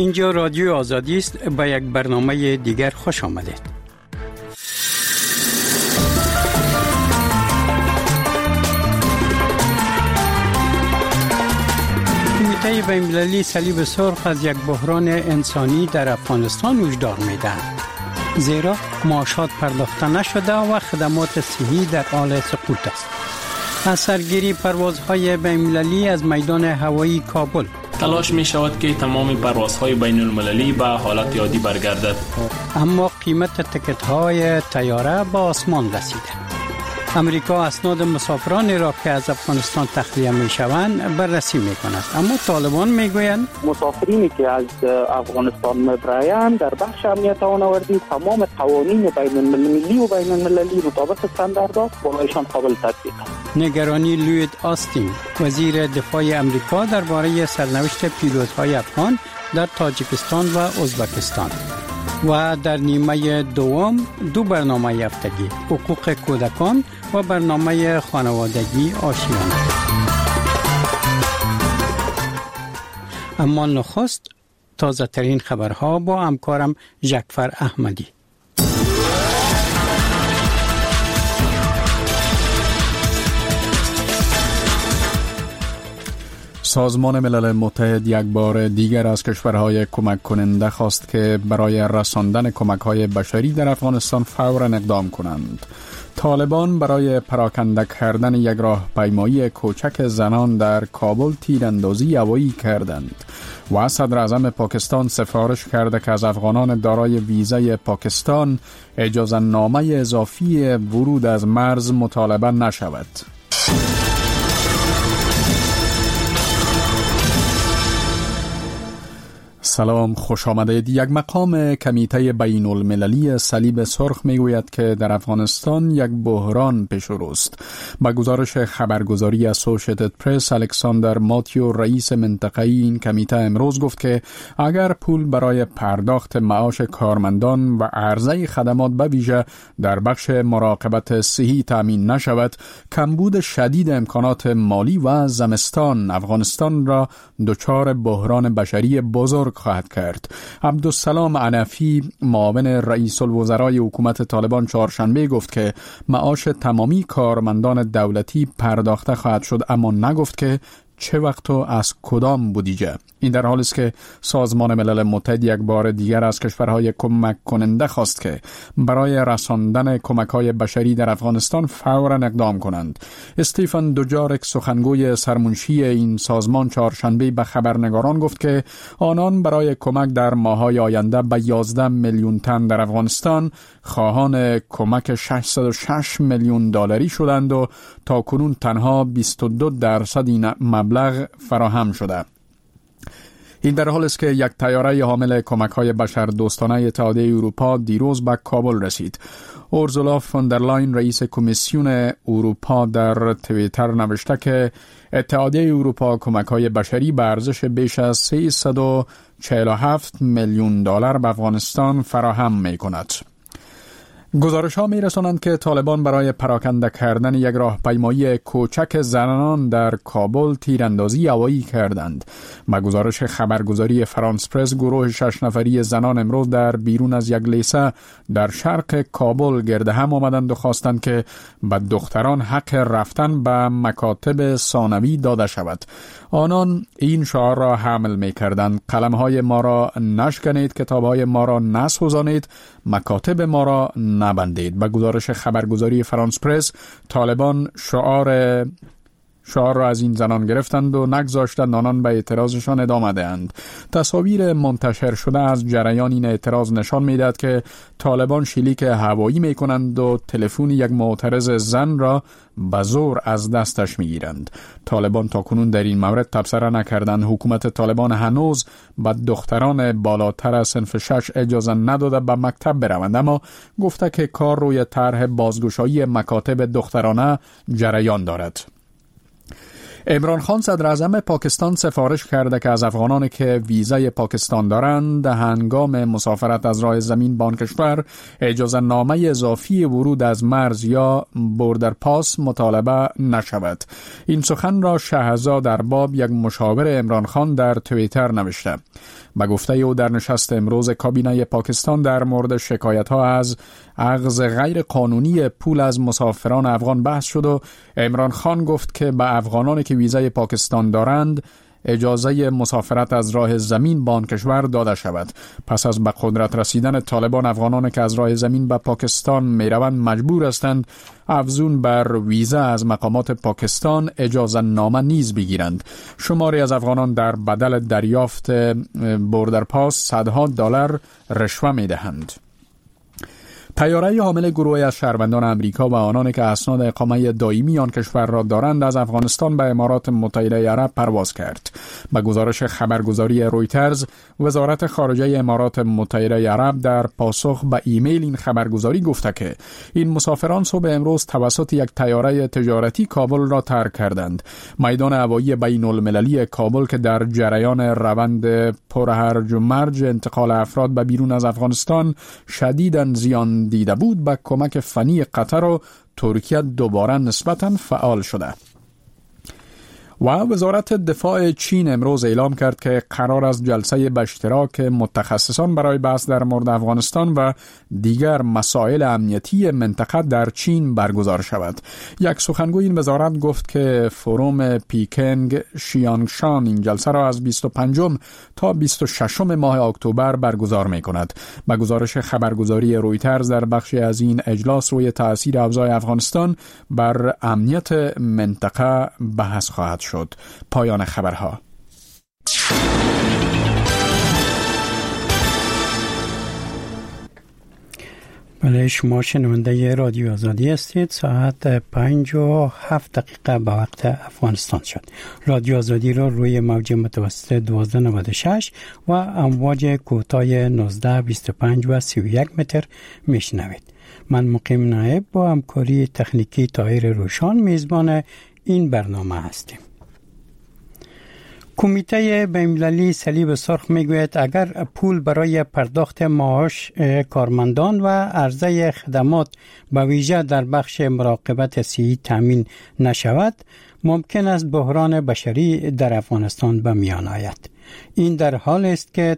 اینجا رادیو آزادی است. به یک برنامه دیگر خوش آمدید. کمیته بین‌المللی صلیب سرخ از یک بحران انسانی در افغانستان هشدار می‌دهد، زیرا معاشات پرداخته نشده و خدمات صحی در حال سقوط است. از سرگیری پروازهای بین‌المللی از میدان هوایی کابل تلاش می شود که تمام پروازهای بین المللی به حالت عادی برگردد، اما قیمت تکت‌های طیاره به آسمان رسیده. امریکا اسناد مسافرانی را که از افغانستان تخلیه می شوند بررسی می کند، اما طالبان می گویند مسافرینی که از افغانستان می‌برایند در بخش امنیت آنوردی تمام قوانین بین المللی و بین المللی مطابق استانداردها برایشان قابل تطبیق است. نگرانی لوید آستین وزیر دفاع امریکا درباره سرنوشت پیلوت‌های افغان در تاجیکستان و ازبکستان. و در نیمه دوم دو برنامه هفتگی، حقوق کودکان و برنامه خانوادگی آشیانه. اما نخست تازه ترین خبرها با همکارم جعفر احمدی. سازمان ملل متحد یک بار دیگر از کشورهای کمک کننده خواست که برای رساندن کمک‌های بشری در افغانستان فوراً اقدام کنند. طالبان برای پراکنده کردن یک راهپیمایی کوچک زنان در کابل تیراندازی هوایی کردند و صدر اعظم پاکستان سفارش کرده که از افغانان دارای ویزای پاکستان اجازه نامه اضافی ورود از مرز مطالبه نشود. سلام، خوش آمدید. یک مقام کمیته بین المللی صلیب سرخ میگوید که در افغانستان یک بحران پیش رو است. با گزارش خبرگزاری اسوسییتد پرس، الکساندر ماتیو رئیس منطقه‌ای این کمیته امروز گفت که اگر پول برای پرداخت معاش کارمندان و عرضه خدمات به ویژه در بخش مراقبت صحی تامین نشود، کمبود شدید امکانات مالی و زمستان افغانستان را دچار بحران بشری بزرگ خواهد کرد. عبدالسلام عنفی معاون رئیس الوزرای حکومت طالبان چهارشنبه گفت که معاش تمامی کارمندان دولتی پرداخته خواهد شد، اما نگفت که چه وقت و از کدام بودجه. این در حالی است که سازمان ملل متحد یک بار دیگر از کشورهای کمک کننده خواست که برای رساندن کمک‌های بشری در افغانستان فوراً اقدام کنند. استیفن دوجارک سخنگوی سرمنشی این سازمان چهارشنبه به خبرنگاران گفت که آنان برای کمک در ماه‌های آینده به 11 میلیون تن در افغانستان خواهان کمک 606 میلیون دلاری شدند و تاکنون تنها 22% این مبلغ فراهم شده. این در حالی است که یک طیاره حامل کمک‌های بشردوستانه اتحادیه اروپا دیروز به کابل رسید. اورزولا فون در لاین رئیس کمیسیون اروپا در توییتر نوشته که اتحادیه اروپا کمک‌های بشری به ارزش بیش از 347 میلیون دلار به افغانستان فراهم می‌کند. گزارش ها می رسانند که طالبان برای پراکنده کردن یک راهپیمایی کوچک زنان در کابل تیراندازی هوایی کردند. با گزارش خبرگزاری فرانس پرس، گروه 6 نفری زنان امروز در بیرون از یک لیسه در شرق کابل گرد هم آمدند و خواستند که به دختران حق رفتن به مکاتب ثانوی داده شود. آنان این شعار را حمل می کردند: قلم‌های ما را نشکنید، کتاب‌های ما را نسوزانید، مکاتب ما را نبندید. به گزارش خبرگزاری فرانس پرس، طالبان شعار را از این زنان گرفتند و نگذاشتند آنان به اعتراضشان ادامه دهند. تصاویر منتشر شده از جریان این اعتراض نشان می‌دهد که طالبان شلیک هوایی می‌کنند و تلفن یک معترض زن را به زور از دستش می‌گیرند. طالبان تاکنون در این مورد تبصره نکردند. حکومت طالبان هنوز به دختران بالاتر از صنف 6 اجازه نداده به مکتب بروند، اما گفته که کار روی طرح بازگشایی مکاتب دخترانه جریان دارد. عمران خان صدر اعظم پاکستان سفارش کرده که از افغانانی که ویزای پاکستان دارند هنگام مسافرت از راه زمین به آن کشور اجازه نامه اضافی ورود از مرز یا بوردر پاس مطالبه نشود. این سخن را شهزاد ارباب، یک مشاور عمران خان، در توییتر نوشته. به گفته او در نشست امروز کابینه پاکستان در مورد شکایت‌ها از اخذ غیر قانونی پول از مسافران افغان بحث شد و عمران خان گفت که به افغانانی که ویزای پاکستان دارند اجازه مسافرت از راه زمین به آن کشور داده شود. پس از به قدرت رسیدن طالبان، افغانانی که از راه زمین به پاکستان میروند مجبور هستند افزون بر ویزا از مقامات پاکستان اجازه نامه نیز بگیرند. شماری از افغانان در بدل دریافت بوردر پاس صدها دلار رشوه میدهند. طیاره حامل گروهی از شهروندان امریکا و آنانی که اسناد اقامه دائمی آن کشور را دارند از افغانستان به امارات متحده عرب پرواز کرد. به گزارش خبرگزاری رویترز، وزارت خارجه امارات متحده عرب در پاسخ به ایمیل این خبرگزاری گفته که این مسافران صبح امروز توسط یک طیاره تجارتی کابل را ترک کردند. میدان هوایی بین المللی کابل که در جریان روند پرهرج و مرج انتقال افراد به بیرون از افغانستان شدیداً زیان دیده بود، با کمک فنی قطر و ترکیه دوباره نسبتاً فعال شده. و وزارت دفاع چین امروز اعلام کرد که قرار است جلسه به اشتراک متخصصان برای بحث در مورد افغانستان و دیگر مسائل امنیتی منطقه در چین برگزار شود. یک سخنگوی این وزارت گفت که فروم پیکنگ شیانگشان این جلسه را از 25 تا 26 ماه اکتبر برگزار می کند. به گزارش خبرگزاری رویترز، در بخشی از این اجلاس روی تأثیر افزای افغانستان بر امنیت منطقه بحث خواهد شد. پایان خبرها. بله، شما شنونده رادیو آزادی هستید. ساعت 5:07 به وقت افغانستان شد. رادیو آزادی را روی موج متوسط 1296 و امواج کوتاه 1925 و 31 متر میشنوید. من مقیم نایب با همکاری تکنیکی طاهر روشان میزبان این برنامه هستیم. کمیته بین‌المللی صلیب سرخ میگوید اگر پول برای پرداخت معاش کارمندان و عرضه خدمات به ویژه در بخش مراقبت صحی تامین نشود، ممکن است بحران بشری در افغانستان به میان آید. این در حال است که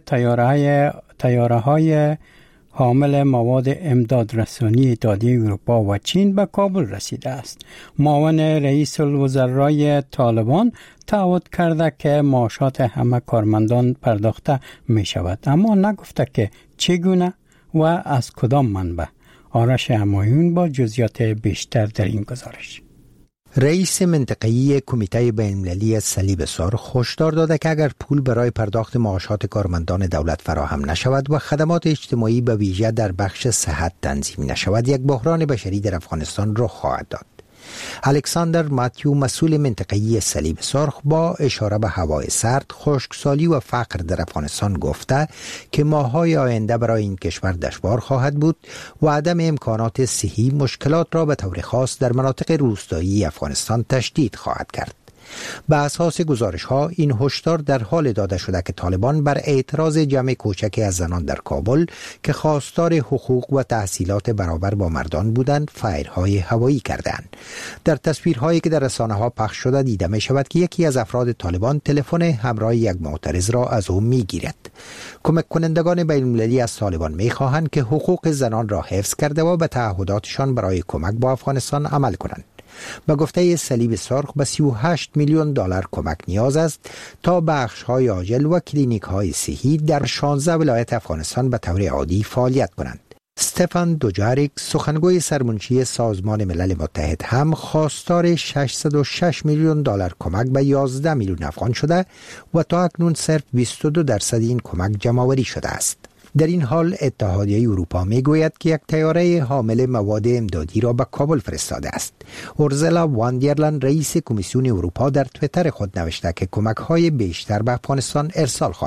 طیاره‌های حامل مواد امداد رسانی اتحادیه اروپا و چین به کابل رسیده است. معاون رئیس الوزرای طالبان تعهد کرده که معاشات همه کارمندان پرداخته می شود، اما نگفته که چگونه و از کدام منبع. آرش همایون با جزئیات بیشتر در این گزارش. رئیس منطقه‌ای کمیته بین‌المللی صلیب سرخ هشدار داده که اگر پول برای پرداخت معاشات کارمندان دولت فراهم نشود و خدمات اجتماعی به ویژه در بخش صحت تنظیم نشود، یک بحران بشری در افغانستان رخ خواهد داد. الکساندر ماتیو، مسئول منطقه‌ای صلیب سرخ، با اشاره به هوای سرد، خشکسالی و فقر در افغانستان گفته که ماه‌های آینده برای این کشور دشوار خواهد بود و عدم امکانات صحی مشکلات را به طور خاص در مناطق روستایی افغانستان تشدید خواهد کرد. به اساس گزارش‌ها این هشدار در حال داده شده که طالبان بر اعتراض جمع کوچکی از زنان در کابل که خواستار حقوق و تحصیلات برابر با مردان بودند فایرهای هوایی کردند. در تصویرهایی که در رسانه‌ها پخش شده دیده می‌شود که یکی از افراد طالبان تلفن همراه یک معترض را از او می‌گیرد. کمک کنندگان بین‌المللی از طالبان می‌خواهند که حقوق زنان را حفظ کرده و به تعهداتشان برای کمک با افغانستان عمل کنند. به گفته صلیب سرخ به 38 میلیون دلار کمک نیاز است تا بخش‌های عاجل و کلینیک‌های صحی در 16 ولایت افغانستان به طور عادی فعالیت کنند. استفان دوجاریک، سخنگوی سرمنشی سازمان ملل متحد، هم خواستار 606 میلیون دلار کمک به 11 میلیون افغان شده و تا اکنون صرف 22% این کمک جمع‌آوری شده است. در این حال اتحادیه اروپا میگوید که یک طیاره حامل مواد امدادی را به کابل فرستاده است. اورزلا واندرلند، رئیس کمیسیون اروپا، در توییتر خود نوشته که کمک‌های بیشتر به افغانستان ارسال خواهد شد.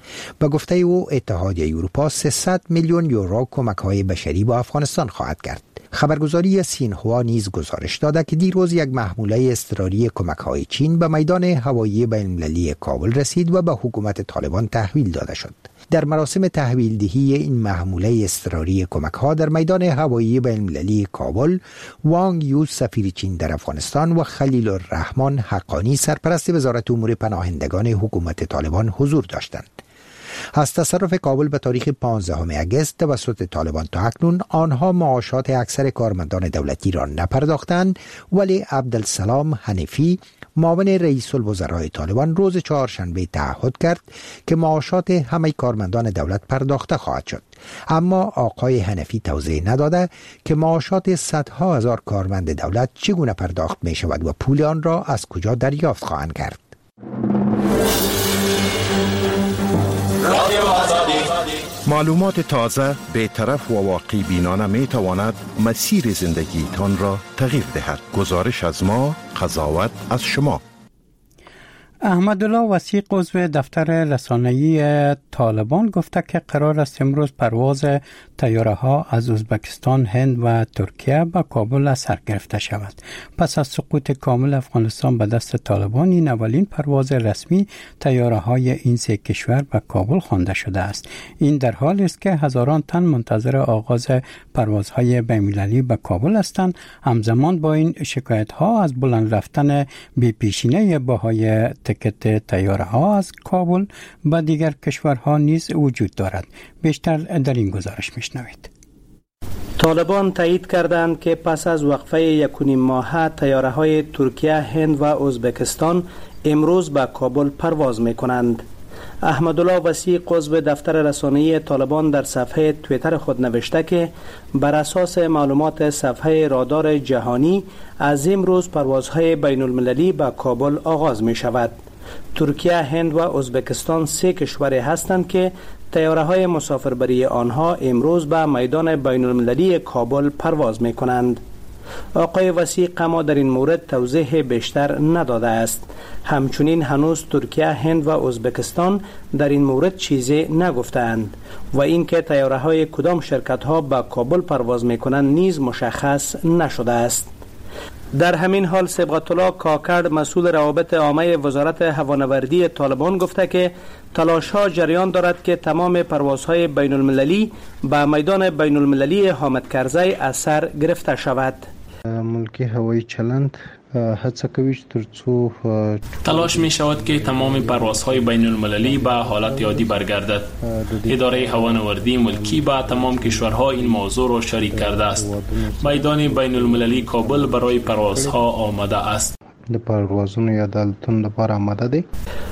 به گفته او اتحادیه اروپا 300 میلیون یورو کمک‌های بشری به افغانستان خواهد کرد. خبرگزاری سینهوا نیز گزارش داده که دیروز یک محموله اضطراری کمک‌های چین به میدان هوایی بین‌المللی کابل رسید و به حکومت طالبان تحویل داده شد. در مراسم تحویل دهی این محموله اضطراری کمک‌ها در میدان هوایی بین‌المللی کابل، وانگ یو سفیر چین در افغانستان و خلیل الرحمن حقانی سرپرست وزارت امور پناهندگان حکومت طالبان حضور داشتند. از تصرف کابل به تاریخ 15 اگست توسط طالبان تا اکنون آنها معاشات اکثر کارمندان دولتی را نپرداختند، ولی عبدالسلام حنفی معاون رئیس الوزراء طالبان روز چهارشنبه تعهد کرد که معاشات همه کارمندان دولت پرداخته خواهد شد. اما آقای حنفی توضیح نداده که معاشات صدها هزار کارمند دولت چگونه پرداخت می شود و پول آن را از کجا دریافت خواهند کرد. معلومات تازه، بی‌طرف و واقعی بینانه می تواند مسیر زندگی تان را تغییر دهد. گزارش از ما، قضاوت از شما. احمدالله وسیق عضو دفتر رسانه‌ای طالبان گفته که قرار است امروز پرواز طیاره ها از ازبکستان، هند و ترکیه به کابل از سر گرفته شود. پس از سقوط کامل افغانستان به دست طالبان، این اولین پرواز رسمی طیاره های این سه کشور به کابل خوانده شده است. این در حالی است که هزاران تن منتظر آغاز پروازهای بین‌المللی به کابل هستند. همزمان با این شکایت ها از بلند رفتن بی پیشینه بهای تکت طیاره ها از کابل به دیگر کشورها نیز وجود دارد. بیشتر در این گزارش میشنوید. طالبان تایید کردند که پس از وقفه 1.5 ماهه طیاره های ترکیه، هند و ازبکستان امروز به کابل پرواز میکنند. احمدالله وسیق عضو دفتر رسانه‌ای طالبان در صفحه توییتر خود نوشته که بر اساس معلومات صفحه رادار جهانی از امروز پروازهای بین المللی به کابل آغاز می شود. ترکیه، هند و ازبکستان سه کشوری هستند که طیاره‌های مسافربری آنها امروز به میدان بین المللی کابل پرواز می کنند. آقای وسیق اما در این مورد توضیح بیشتر نداده است. همچنین هنوز ترکیه، هند و ازبکستان در این مورد چیزی نگفتند و اینکه طیاره‌های کدام شرکت‌ها به کابل پرواز می‌کنند نیز مشخص نشده است. در همین حال صبغت الله کاکرد، مسئول روابط عامه وزارت هوانوردی طالبان گفته که تلاش‌ها جریان دارد که تمام پروازهای بین المللی به میدان بین المللی حامد کرزی از سر گرفته شود. ملکی هوایی چلند هڅه کوي ترڅو تلاش می شود که تمام پروازهای بین المللی به حالت عادی برگردد. اداره هوانوردی ملکی با تمام کشورها این موضوع را شریک کرده است. میدان بین المللی کابل برای پروازها آماده است. د پروازونو یا دالتون لپاره آماده دی.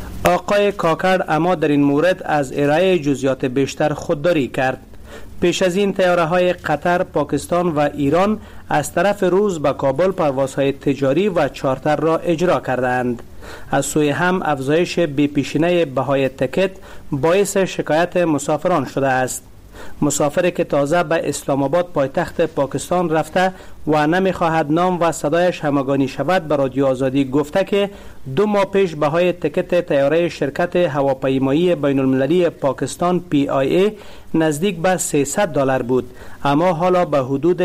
آقای کاکرد اما در این مورد از ارائه جزئیات بیشتر خودداری کرد. پیش از این طیاره‌های قطر، پاکستان و ایران از طرف روس به کابل پروازهای تجاری و چارتر را اجرا کردند. از سوی هم افزایش بی‌پیشینه بهای تکت باعث شکایت مسافران شده است. مسافری که تازه به اسلام آباد پایتخت پاکستان رفته و نمی‌خواهد نام و صدایش همگانی شود به رادیو آزادی گفته که 2 ماه پیش بهای تکت طیاره شرکت هواپیمایی بین المللی پاکستان PIA نزدیک به $300 بود، اما حالا به حدود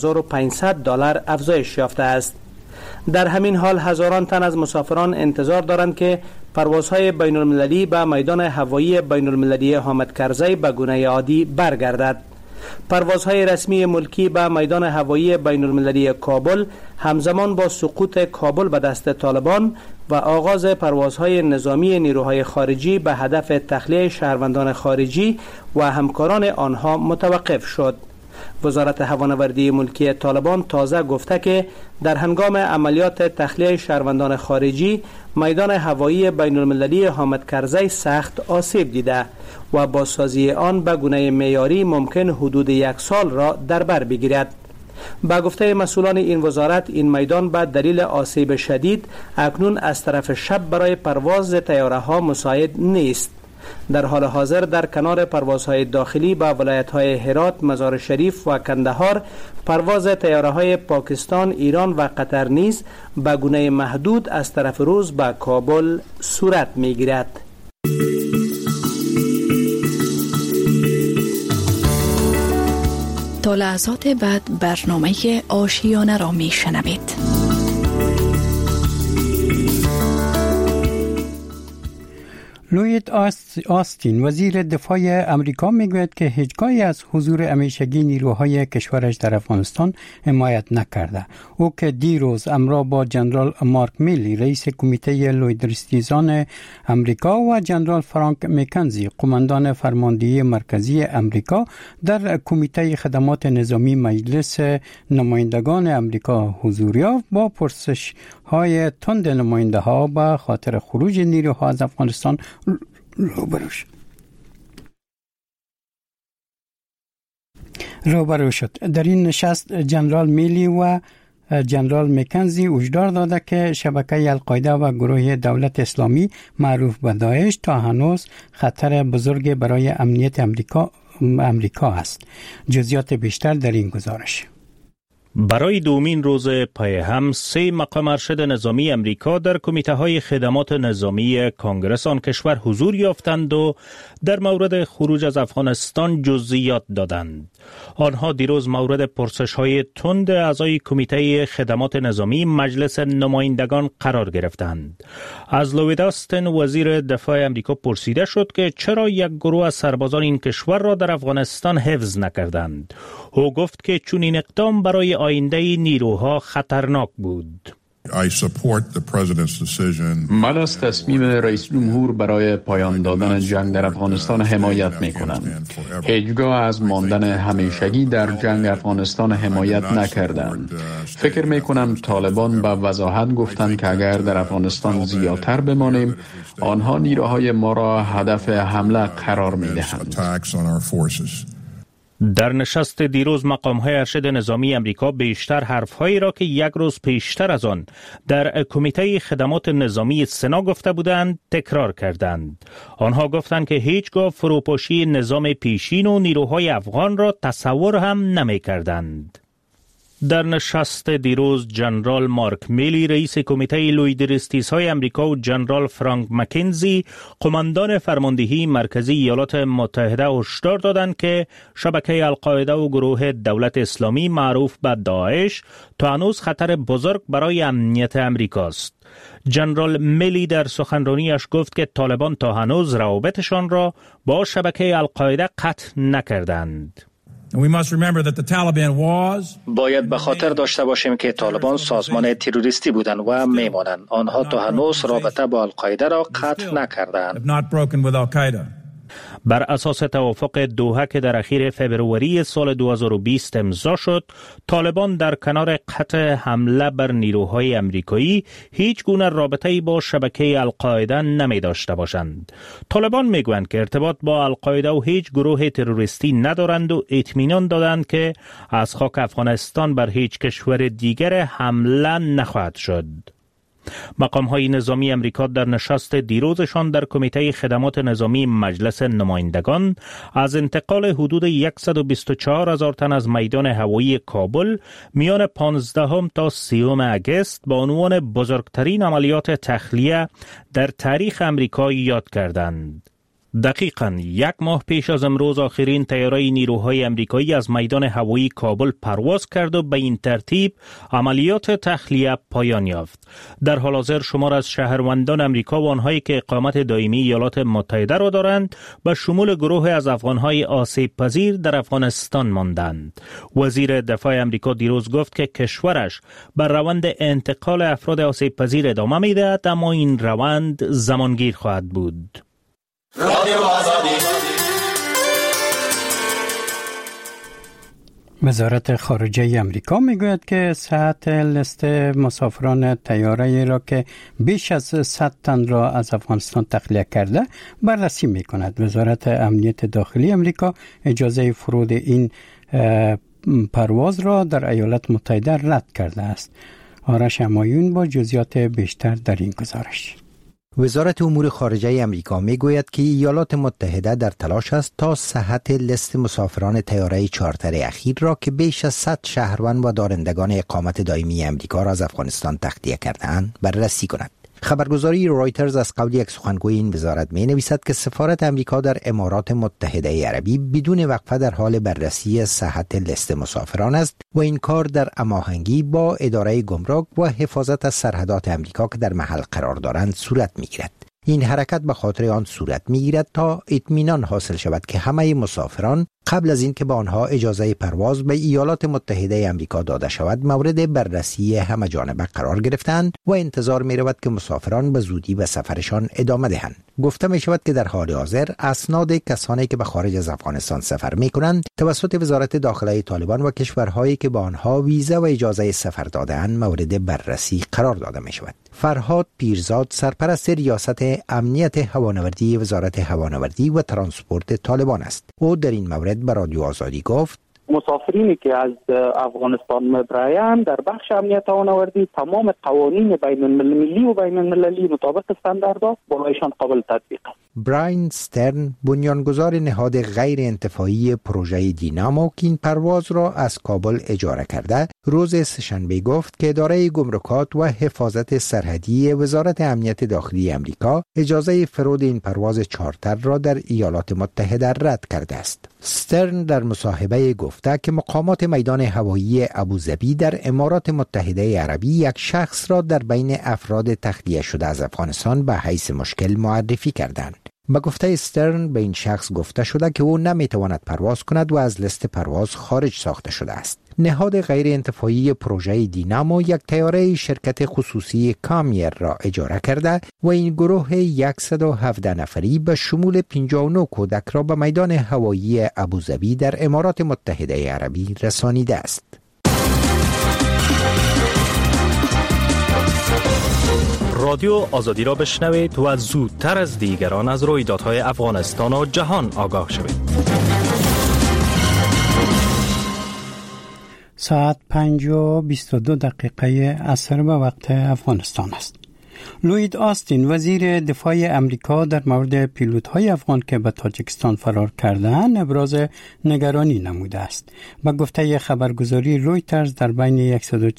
$1500 افزایش یافته است. در همین حال هزاران تن از مسافران انتظار دارند که پروازهای بین المللی به میدان هوایی بین المللی حامد کرزی به گونه عادی برگردد. پروازهای رسمی ملکی به میدان هوایی بین المللی کابل همزمان با سقوط کابل به دست طالبان و آغاز پروازهای نظامی نیروهای خارجی به هدف تخلیه شهروندان خارجی و همکاران آنها متوقف شد. وزارت هوانوردی ملکی طالبان تازه گفته که در هنگام عملیات تخلیه شهروندان خارجی میدان هوایی بین المللی حامد کرزی سخت آسیب دیده و بازسازی آن به گونه معیاری ممکن حدود 1 سال را در بر بگیرد. با گفته مسئولان این وزارت، این میدان به دلیل آسیب شدید اکنون از طرف شب برای پرواز طیاره ها مساعد نیست. در حال حاضر در کنار پروازهای داخلی به ولایت‌های هرات، مزار شریف و کندهار، پرواز طیاره‌های پاکستان، ایران و قطر نیز به گونه محدود از طرف روس به کابل صورت می‌گیرد. تا لحظات بعد برنامه آشیانه را می شنوید. لوید آستین وزیر دفاع امریکا میگوید که هیچگاهی از حضور همیشگی نیروهای کشورش در افغانستان حمایت نکرده. او که دیروز همراه با جنرال مارک میلی رئیس کمیته لویدرستیزان امریکا و جنرال فرانک مکنزی قماندان فرماندهی مرکزی امریکا در کمیته خدمات نظامی مجلس نمایندگان امریکا حضور یافت، با پرسش های تند نماینده ها به خاطر خروج نیروها از افغانستان روبرو شد. در این نشست جنرال میلی و جنرال مکنزی هشدار داده که شبکه القاعده و گروه دولت اسلامی معروف به داعش تا هنوز خطر بزرگ برای امنیت امریکا است. جزئیات بیشتر در این گزارش. برای دومین روز پای هم 3 مقام ارشد نظامی امریکا در کمیته های خدمات نظامی کنگره آن کشور حضور یافتند و در مورد خروج از افغانستان جزئیات دادند. آنها دیروز مورد پرسش های تند اعضای کمیته خدمات نظامی مجلس نمایندگان قرار گرفتند. از لوید آستین وزیر دفاع امریکا پرسیده شد که چرا یک گروه از سربازان این کشور را در افغانستان حفظ نکردند. او گفت که چون این اقدام برای آینده نیروها خطرناک بود. من از تصمیم رئیس جمهور برای پایان دادن جنگ در افغانستان حمایت می کنم. هیچگاه از ماندن همیشگی در جنگ افغانستان حمایت نکردند. فکر می کنم طالبان به وضاحت گفتند که اگر در افغانستان زیادتر بمانیم، آنها نیروهای ما را هدف حمله قرار می دهند. در نشست دیروز مقام‌های ارشد نظامی امریکا بیشتر حرف‌هایی را که یک روز پیشتر از آن در کمیته خدمات نظامی سنا گفته بودند تکرار کردند. آنها گفتند که هیچگاه فروپاشی نظام پیشین و نیروهای افغان را تصور هم نمی‌کردند. در نشست دیروز جنرال مارک میلی رئیس کمیته لویدرستیزهای امریکا و جنرال فرانک مکنزی قماندان فرماندهی مرکزی ایالات متحده هشدار دادند که شبکه القاعده و گروه دولت اسلامی معروف به داعش تا هنوز خطر بزرگ برای امنیت امریکاست. جنرال میلی در سخنرانیش گفت که طالبان تا هنوز روابطشان را با شبکه القاعده قطع نکردند. باید به خاطر داشته باشیم که طالبان سازمان تروریستی بودند و میمانند. آنها تا هنوز رابطه با القاعده را قطع نکردند. بر اساس توافق دوحه که در اخیر فبروری سال 2020 امضا شد، طالبان در کنار قطع حمله بر نیروهای امریکایی هیچ گونه رابطه‌ای با شبکه القاعده نمی داشته باشند. طالبان میگویند که ارتباط با القاعده و هیچ گروه تروریستی ندارند و اطمینان دادند که از خاک افغانستان بر هیچ کشور دیگر حمله نخواهد شد. مقام‌های نظامی امریکا در نشست دیروزشان در کمیته خدمات نظامی مجلس نمایندگان از انتقال حدود 124,000 تن از میدان هوایی کابل میان 15 تا 30 اگست با عنوان بزرگترین عملیات تخلیه در تاریخ امریکا یاد کردند. دقیقاً 1 ماه پیش از امروز آخرین طیاره نیروهای امریکایی از میدان هوایی کابل پرواز کرد و به این ترتیب عملیات تخلیه پایان یافت. در حال حاضر شمار از شهروندان امریکا و آنهایی که اقامت دائمی ایالات متحده را دارند به شمول گروه از افغانهای آسیب پذیر در افغانستان ماندند. وزیر دفاع امریکا دیروز گفت که کشورش بر روند انتقال افراد آسیب پذیر ادامه می‌دهد، اما این روند زمانگیر خواهد بود. وزارت خارجه امریکا میگوید که صحت لیست مسافران طیاره‌ای را که بیش از 100 تن را از افغانستان تخلیه کرده بررسی میکند. وزارت امنیت داخلی امریکا اجازه فرود این پرواز را در ایالات متحده رد کرده است. آرش همایون با جزئیات بیشتر در این گزارش. وزارت امور خارجه امریکا میگوید که ایالات متحده در تلاش است تا صحت لیست مسافران طیاره چارتر اخیر را که بیش از 100 شهروند و دارندگان اقامت دائمی امریکا را از افغانستان تخلیه کرده‌اند بررسی کند. خبرگزاری رویترز از قول یک سخنگوی این وزارت می نویسد که سفارت امریکا در امارات متحده عربی بدون وقفه در حال بررسی صحت لیست مسافران است و این کار در هماهنگی با اداره گمرک و حفاظت از سرحدات امریکا که در محل قرار دارند صورت می گیرد. این حرکت به خاطر آن صورت می گیرد تا اطمینان حاصل شود که همه مسافران قبل از این که به آنها اجازه پرواز به ایالات متحده آمریکا داده شود مورد بررسی همه جانبه قرار گرفتند و انتظار می رود که مسافران به زودی به سفرشان ادامه دهند. گفته می شود که در حال حاضر اسناد کسانی که به خارج از افغانستان سفر می کنند توسط وزارت داخله طالبان و کشورهایی که به آنها ویزا و اجازه سفر داده‌اند مورد بررسی قرار داده می شود. فرهاد پیرزاد سرپرست ریاست امنیت هوانوردی وزارت هوانوردی و ترانسپورت طالبان است. او در این مورد به رادیو آزادی گفت: مسافرینی که از افغانستان می‌برایند در بخش امنیت هوانوردی تمام قوانین بین المللی و بین المللی مطابق استانداردها برایشان قابل تطبیق است. براین استرن بنیانگذار نهاد غیر انتفاعی پروژه دینامو که این پرواز را از کابل اجاره کرده روز سه‌شنبه گفت که اداره گمرکات و حفاظت سرحدی وزارت امنیت داخلی امریکا اجازه فرود این پرواز چارتر را در ایالات متحده رد کرده است. استرن در مصاحبه گفته که مقامات میدان هوایی ابوظبی در امارات متحده عربی یک شخص را در بین افراد تخلیه شده از افغانستان به حیث مشکل معرفی کردند. با گفته استرن به این شخص گفته شده که او نمیتواند پرواز کند و از لیست پرواز خارج ساخته شده است. نهاد غیر انتفاعی پروژه دینامو یک طیاره شرکت خصوصی کامیر را اجاره کرده و این گروه 117 نفری به شمول 59 کودک را به میدان هوایی ابوظبی در امارات متحده عربی رسانیده است. رادیو آزادی را بشنوید و زودتر از دیگران از رویدادهای افغانستان و جهان آگاه شوید. ساعت 5:22 عصر به وقت افغانستان است. لوید آستین وزیر دفاع امریکا در مورد پیلوت‌های افغان که به تاجیکستان فرار کردند ابراز نگرانی نموده است. با گفته خبرگزاری رویترز در بین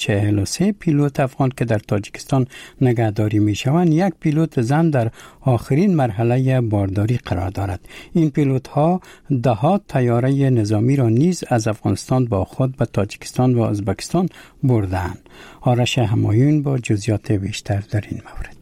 143 پیلوت افغان که در تاجیکستان نگهداری می‌شوند یک پیلوت زن در آخرین مرحله بارداری قرار دارد. این پیلوت‌ها ده‌ها طیاره نظامی را نیز از افغانستان با خود به تاجیکستان و ازبکستان بردند. آرش همایون با جزئیات بیشتر در این مورد.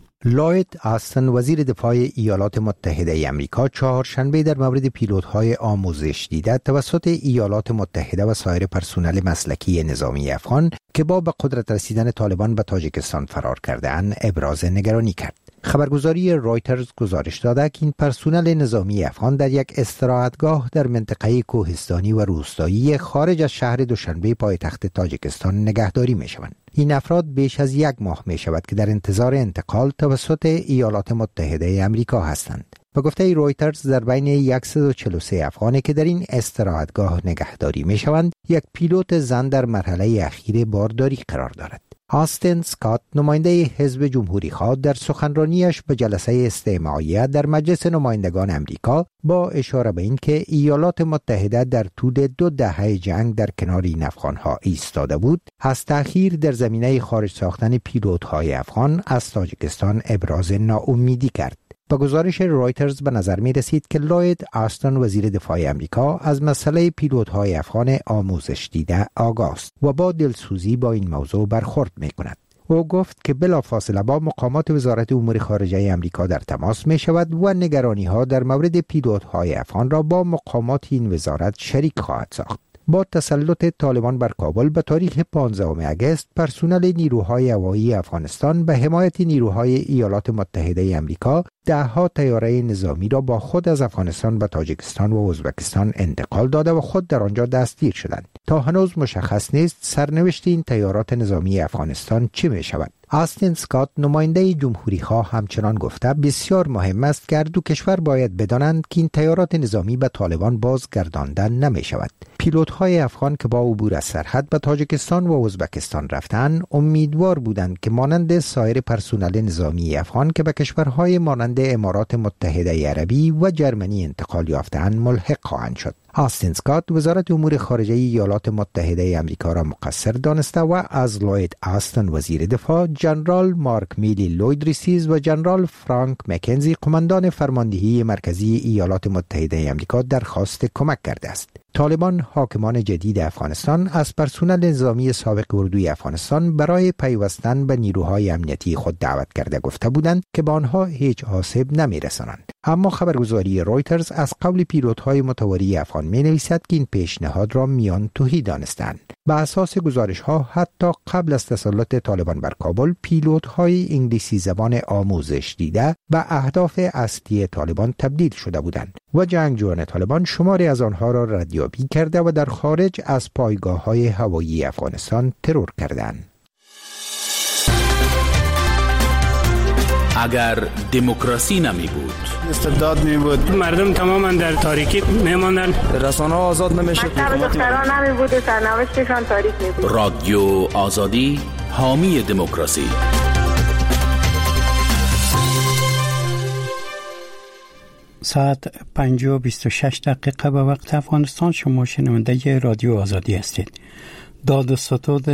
لوید آستن وزیر دفاع ایالات متحده آمریکا چهارشنبه در مورد پیلوت‌های آموزش دیده توسط ایالات متحده و سایر پرسنل مسلکی نظامی افغان که با به قدرت رسیدن طالبان به تاجیکستان فرار کرده‌اند ابراز نگرانی کرد. خبرگزاری رویترز گزارش داده که این پرسنل نظامی افغان در یک استراحتگاه در منطقه کوهستانی و روستایی خارج از شهر دوشنبه پایتخت تاجیکستان نگهداری می‌شوند. این افراد بیش از یک ماه می شود که در انتظار انتقال توسط ایالات متحده آمریکا هستند. به گفته رویترز در بین 143 افغانی که در این استراحتگاه نگهداری می شوند یک پیلوت زن در مرحله اخیر بارداری قرار دارد. آستین سکات نماینده حزب جمهوری خواه در سخنرانیش به جلسه استماعیه در مجلس نمایندگان امریکا با اشاره به این که ایالات متحده در طول 2 دهه جنگ در کنار این افغانها ایستاده بود از تأخیر در زمینه خارج ساختن پیلوت‌های افغان از تاجیکستان ابراز ناامیدی کرد. با گزارش رویترز به نظر می رسید که لوید آستن وزیر دفاع امریکا از مسئله پیلوت‌های افغان آموزش دیده آگاه است و با دلسوزی با این موضوع برخورد می کند. او گفت که بلافاصله با مقامات وزارت امور خارجه امریکا در تماس می شود و نگرانی‌ها در مورد پیلوت‌های افغان را با مقامات این وزارت شریک خواهد ساخت. با تسلط طالبان بر کابل به تاریخ 15 اگست پرسنل نیروهای هوایی افغانستان به حمایت نیروهای ایالات متحده آمریکا ده‌ها طیاره نظامی را با خود از افغانستان به تاجیکستان و ازبکستان انتقال داده و خود در آنجا دستگیر شدند. تا هنوز مشخص نیست سرنوشت این طیارات نظامی افغانستان چه می شود. آستین سکات نماینده جمهوری خواه همچنان گفته بسیار مهم است که دو کشور باید بدانند که این طیارات نظامی به طالبان بازگردانده نمی شود. پیلوت‌های افغان که با عبور از سرحد به تاجیکستان و ازبکستان رفتند امیدوار بودند که مانند سایر پرسنل نظامی افغان که به کشورهای مانند امارات متحده عربی و جرمنی انتقال یافته‌اند ملحق خواهند شد. آستین اسکات وزارت امور خارجه ایالات متحده آمریکا را مقصر دانسته و از لوید آستن وزیر دفاع، جنرال مارک میلی لوید ریسیز و جنرال فرانک مکنزی قماندان فرماندهی مرکزی ایالات متحده آمریکا درخواست کمک کرده است. طالبان حاکمان جدید افغانستان از پرسنل نظامی سابق اردوی افغانستان برای پیوستن به نیروهای امنیتی خود دعوت کرده گفته بودند که به آنها هیچ آسیب نمی‌رسانند. اما خبرگزاری رویترز از قول پیلوت‌های متواری افغان می‌نویسد که این پیشنهاد را میان توهی دانستند. به اساس گزارش‌ها حتی قبل از تسلط طالبان بر کابل، پیلوت‌های انگلیسی زبان آموزش دیده به اهداف اصلی طالبان تبدیل شده بودند و جنگجویان طالبان شماری از آنها را ردیابی کرده و در خارج از پایگاه‌های هوایی افغانستان ترور کردند. اگر دموکراسی نمی بود، استبداد می بود، مردم تماما در تاریکی می ماندن، رسانه آزاد نمی شد، دختران نمی بود و سرنوشتشان تاریک می بود. رادیو آزادی حامی دموکراسی. ساعت 5:26 به وقت افغانستان. شما شنونده رادیو آزادی هستید. داد و ستد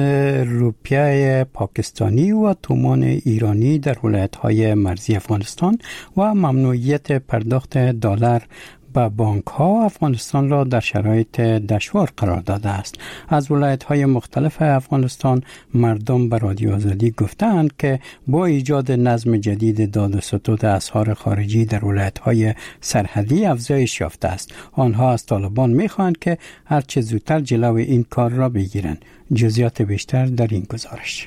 روپیه پاکستانی و تومان ایرانی در ولایت‌های مرزی افغانستان و ممنوعیت پرداخت دلار به بانک‌ها افغانستان را در شرایط دشوار قرار داده است. از ولایت‌های مختلف افغانستان مردم به رادیو آزادی گفتند که با ایجاد نظم جدید داد و ستد اسعار خارجی در ولایت‌های سرحدی افزایش یافته است. آنها از طالبان می‌خواهند که هرچه زودتر جلوی این کار را بگیرند. جزئیات بیشتر در این گزارش.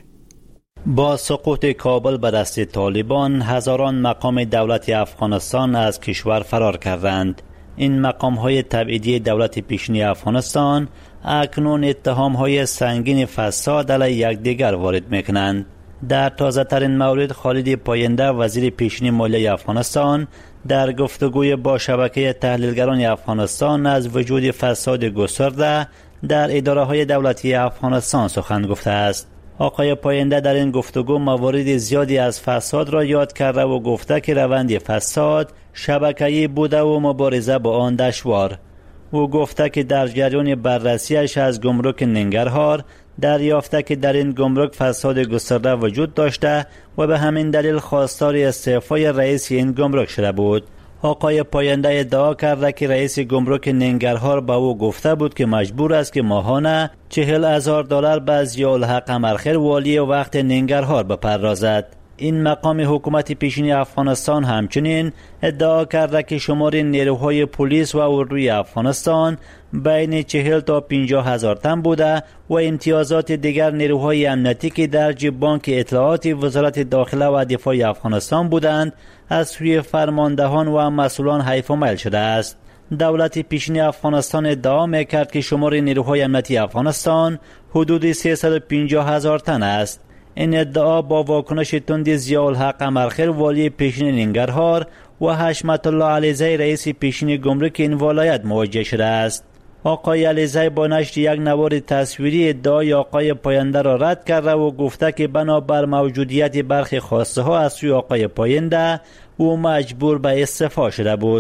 با سقوط کابل به دست طالبان، هزاران مقام دولت افغانستان از کشور فرار کردند. این مقام‌های تبعیدی دولت پیشینی افغانستان اکنون اتهام‌های سنگین فساد علیه یکدیگر وارد می‌کنند. در تازه‌ترین مورد، خالد پاینده وزیر پیشینی مالیه افغانستان در گفتگوی با شبکه تحلیلگران افغانستان از وجود فساد گسترده در اداره‌های دولتی افغانستان سخن گفته است. آقای پاینده در این گفتگو موارد زیادی از فساد را یاد کرده و گفته که روند فساد شبکه‌ای بوده و مبارزه با آن دشوار. او گفته که در جریان بررسیش از گمرک ننگرهار دریافته که در این گمرک فساد گسترده وجود داشته و به همین دلیل خواستار استعفای رئیس این گمرک شده بود. آقای پاینده ادعا کرده که رئیس گمرک ننگرهار به او گفته بود که مجبور است که ماهانه $40,000 به ضیاءالحق قمرخیل والی وقت ننگرهار بپردازد. این مقام حکومت پیشینی افغانستان همچنین ادعا کرده که شمار نیروهای پلیس و اردوی افغانستان بین 40 تا 50 هزار تن بوده و امتیازات دیگر نیروهای امنیتی که در جیب بانک اطلاعات وزارت داخله و دفاع افغانستان بودند از سوی فرماندهان و مسئولان حیف و میل شده است. دولت پیشینی افغانستان ادعا میکرد که شمار نیروهای امنیتی افغانستان حدود 350,000 تن است. این ادعا با واکنش تند ضیاءالحق قمرخیل والی پیشین ننگرهار و حشمت الله علیزی رئیس پیشین گمرک این ولایت مواجه شده است. آقای علیزی با نشر یک نوار تصویری ادعای آقای پاینده را رد کرده و گفته که بنابر موجودیت برخی خواسته ها از سوی آقای پاینده او مجبور به استعفا شده بود.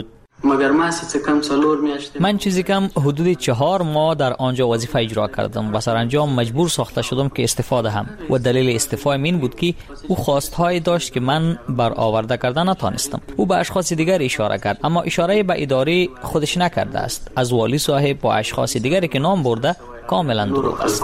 من چیزی کم حدود 4 ماه در آنجا وظیفه اجرا کردم و سرانجام مجبور ساخته شدم که استعفا دهم و دلیل استعفایم این بود که او خواستهایی داشت که من برآورده کردن نتانستم. او به اشخاص دیگر اشاره کرد اما اشاره به اداره خودش نکرده است. از والی صاحب با اشخاص دیگری که نام برده کاملا دروغ است.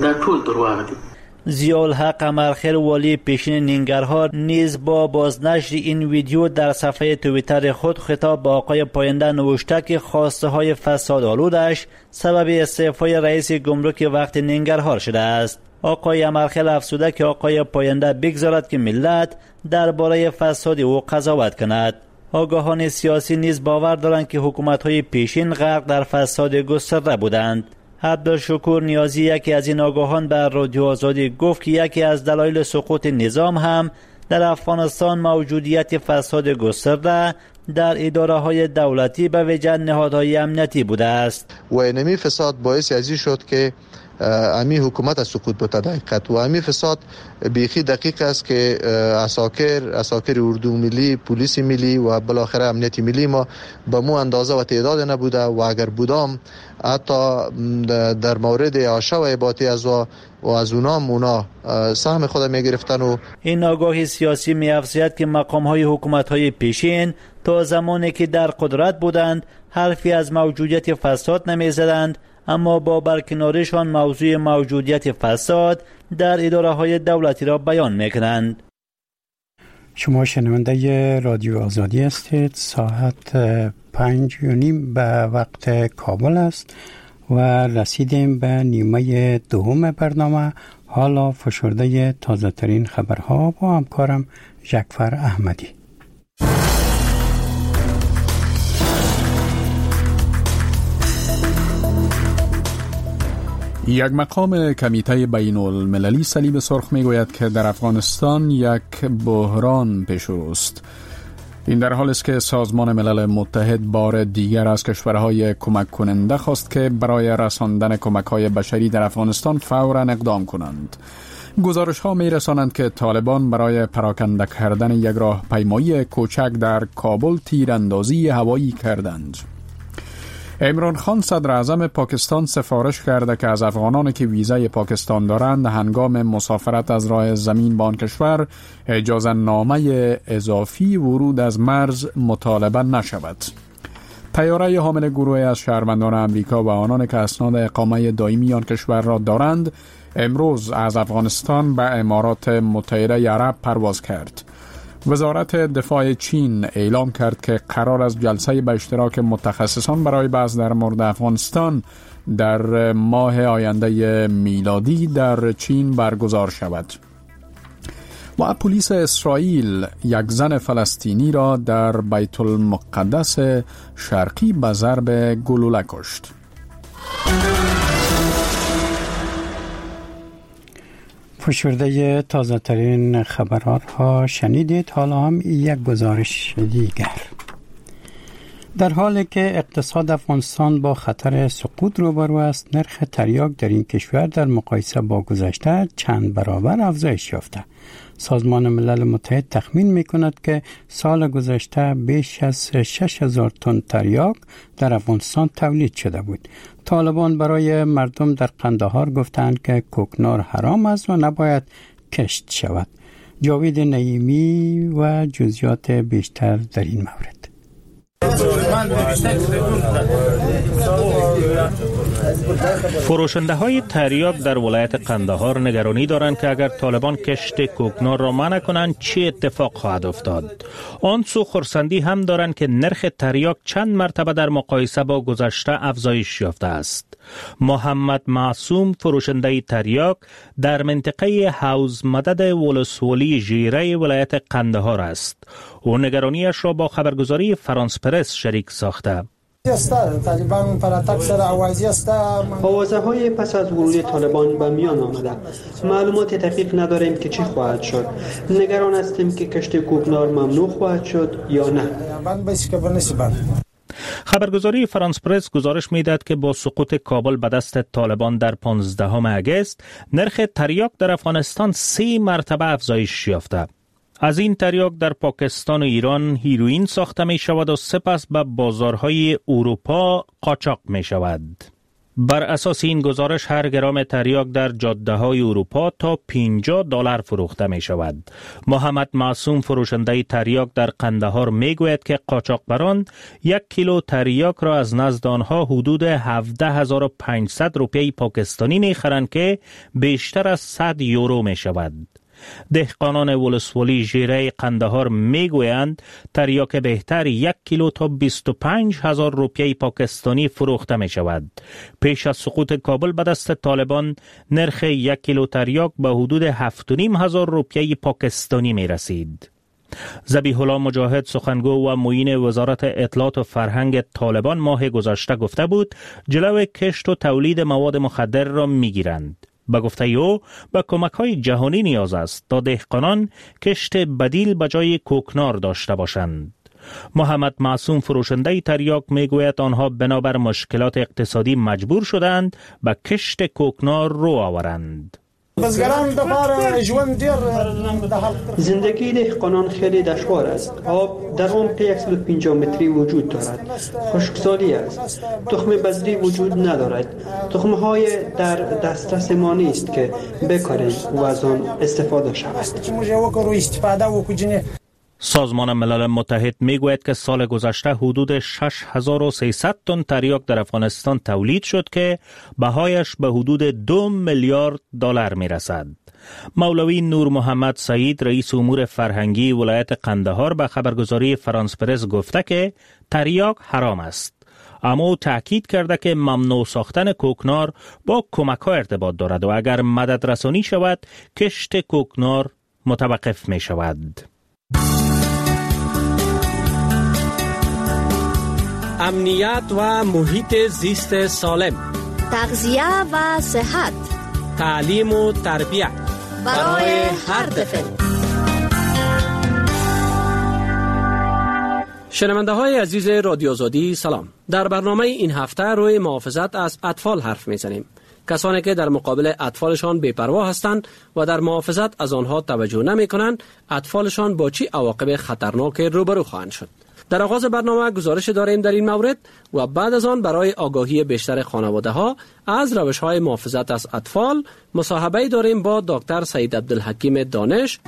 ضیاءالحق قمرخیل والی پیشین ننگرهار نیز با بازنشر این ویدیو در صفحه توییتر خود خطاب به آقای پاینده نوشته که خواسته های فساد آلودش سبب استعفای رئیس گمرک وقت ننگرهار شده است. آقای قمرخیل افزوده که آقای پاینده بگذارد که ملت درباره فساد او قضاوت کند. آگاهان سیاسی نیز باور دارند که حکومت‌های پیشین غرق در فساد گسترده بودند. عبدالشکور نیازی یکی از این آگاهان بر رادیو آزادی گفت که یکی از دلایل سقوط نظام هم در افغانستان موجودیت فساد گسترده در اداره‌های دولتی به ویژه نهادهای امنیتی بوده است. و اینمی فساد باعث ازی شد که امی حکومت از سقوط بوده در حقیقت و امی فساد بیخی دقیق است که اساکر اردو ملی، پلیس ملی و بالاخره امنیت ملی ما به مو اندازه و تعداد نبوده و اگر بودم حتی در مورد آشا و عباطی از اونا سهم خود می گرفتن. و این آگاهی سیاسی می افزاید که مقام های حکومت های پیشین تا زمانی که در قدرت بودند حرفی از موجودیت فساد نمی زدند، اما با برکناریشان موضوع موجودیت فساد در اداره های دولتی را بیان می کنند. شما شنونده رادیو آزادی هستید. ساعت 5:30 به وقت کابل است و رسیدیم به نیمه دوم برنامه. حالا فشرده تازه ترین خبرها با همکارم جعفر احمدی. یک مقام کمیته بین المللی صلیب سرخ می گوید که در افغانستان یک بحران پیش رو است. این در حالی است که سازمان ملل متحد بار دیگر از کشورهای کمک کننده خواست که برای رساندن کمک‌های بشری در افغانستان فوراً اقدام کنند. گزارش‌ها می‌رسانند که طالبان برای پراکنده کردن یک راهپیمایی کوچک در کابل تیراندازی هوایی کردند. عمران خان صدر اعظم پاکستان سفارش کرده که از افغانانی که ویزای پاکستان دارند هنگام مسافرت از راه زمین به آن کشور اجازه نامه اضافی ورود از مرز مطالبه نشود. طیاره حامل گروهی از شهروندان امریکا و آنان که اسناد اقامه دائمی آن کشور را دارند امروز از افغانستان به امارات متحده عرب پرواز کرد. وزارت دفاع چین اعلام کرد که قرار است جلسه به اشتراک متخصصان برای بحث در مورد افغانستان در ماه آینده میلادی در چین برگزار شود. و پلیس اسرائیل یک زن فلسطینی را در بیت المقدس شرقی به ضرب گلوله کشت. فشرده تازه ترین خبرات ها شنیدید. حالا هم یک گزارش دیگر. در حالی که اقتصاد افغانستان با خطر سقوط روبرو است، نرخ تریاک در این کشور در مقایسه با گذشته چند برابر افزایش یافته. سازمان ملل متحد تخمین می‌کند که سال گذشته بیش از 6000 تن تریاک در افغانستان تولید شده بود. طالبان برای مردم در قندهار گفتند که کوکنار حرام است و نباید کشت شود. جاوید نعیمی و جزئیات بیشتر در این مورد. فروشنده های تریاک در ولایت قندهار نگرانی دارند که اگر طالبان کشت کوکنار را منع کنند چه اتفاق خواهد افتاد. آن سو خرسندی هم دارند که نرخ تریاک چند مرتبه در مقایسه با گذشته افزایش یافته است. محمد معصوم فروشنده تریاک در منطقه حوض مدد ولسوالی ژیره ولایت قندهار است. او نگرانیش را با خبرگزاری فرانس پرس شریک ساخته. آوازه های پس از ورود طالبان به میان آمده. معلومات دقیق نداریم که چی خواهد شد. نگران هستیم که کشت کوکنار ممنوع خواهد شد یا نه. خبرگزاری فرانس پرس گزارش می‌دهد که با سقوط کابل به دست طالبان در 15 اگست نرخ تریاک در افغانستان 3 مرتبه افزایش یافته. از این تریاک در پاکستان و ایران هیروئین ساخته می شود و سپس به بازارهای اروپا قاچاق می شود. بر اساس این گزارش هر گرم تریاک در جاده های اروپا تا $50 فروخته می شود. محمد معصوم فروشنده تریاک در قندهار می گوید که قاچاقبران 1 کیلو تریاک را از نزد آنها حدود 17,500 روپیه پاکستانی می خرند که بیشتر از 100 یورو می شود. دهقانان ولسوالی ژیره قندهار میگویند تریاک بهتر 1 کیلو تا 25,000 روپیه پاکستانی فروخته می شود. پیش از سقوط کابل به دست طالبان نرخ 1 کیلو تریاک به حدود 7,500 روپیه پاکستانی می رسید. ذبیح الله مجاهد سخنگو و معین وزارت اطلاعات و فرهنگ طالبان ماه گذشته گفته بود جلو کشت و تولید مواد مخدر را می گیرند. به گفته او به کمک‌های جهانی نیاز است تا دهقانان کشت بدیل به جای کوکنار داشته باشند. محمد معصوم فروشنده تریاک میگوید آنها بنابر مشکلات اقتصادی مجبور شدند به کشت کوکنار رو آورند. زندگی دهقانان خیلی دشوار است. آب در عمق 150 متری وجود دارد. خشکسالی است. تخم بذری وجود ندارد. تخم‌های در دسترس ما نیست که بکاریم و از آن استفاده شود. سازمان ملل متحد میگوید که سال گذشته حدود 6300 تن تریاک در افغانستان تولید شد که بهایش به حدود 2 میلیارد دلار میرسد. مولوی نور محمد سعید رئیس امور فرهنگی ولایت قندهار به خبرگزاری فرانس پرس گفته که تریاک حرام است. اما او تاکید کرده که ممنوع ساختن کوکنار با کمک‌ها ارتباط دارد و اگر مدد رسانی شود کشت کوکنار متوقف می شود. امنیت و محیط زیست سالم، تغذیه و صحت، تعلیم و تربیت برای هر طفل. شنونده های عزیز رادیو آزادی سلام. در برنامه این هفته روی محافظت از اطفال حرف میزنیم. کسانی که در مقابل اطفالشان بی‌پروا هستند و در محافظت از آنها توجه نمی کنند، اطفالشان با چه عواقب خطرناک روبرو خواهند شد. در آغاز برنامه گزارش داریم در این مورد و بعد از آن برای آگاهی بیشتر خانواده ها از روش های محافظت از اطفال مصاحبه داریم با دکتر سید عبدالحکیم دانش.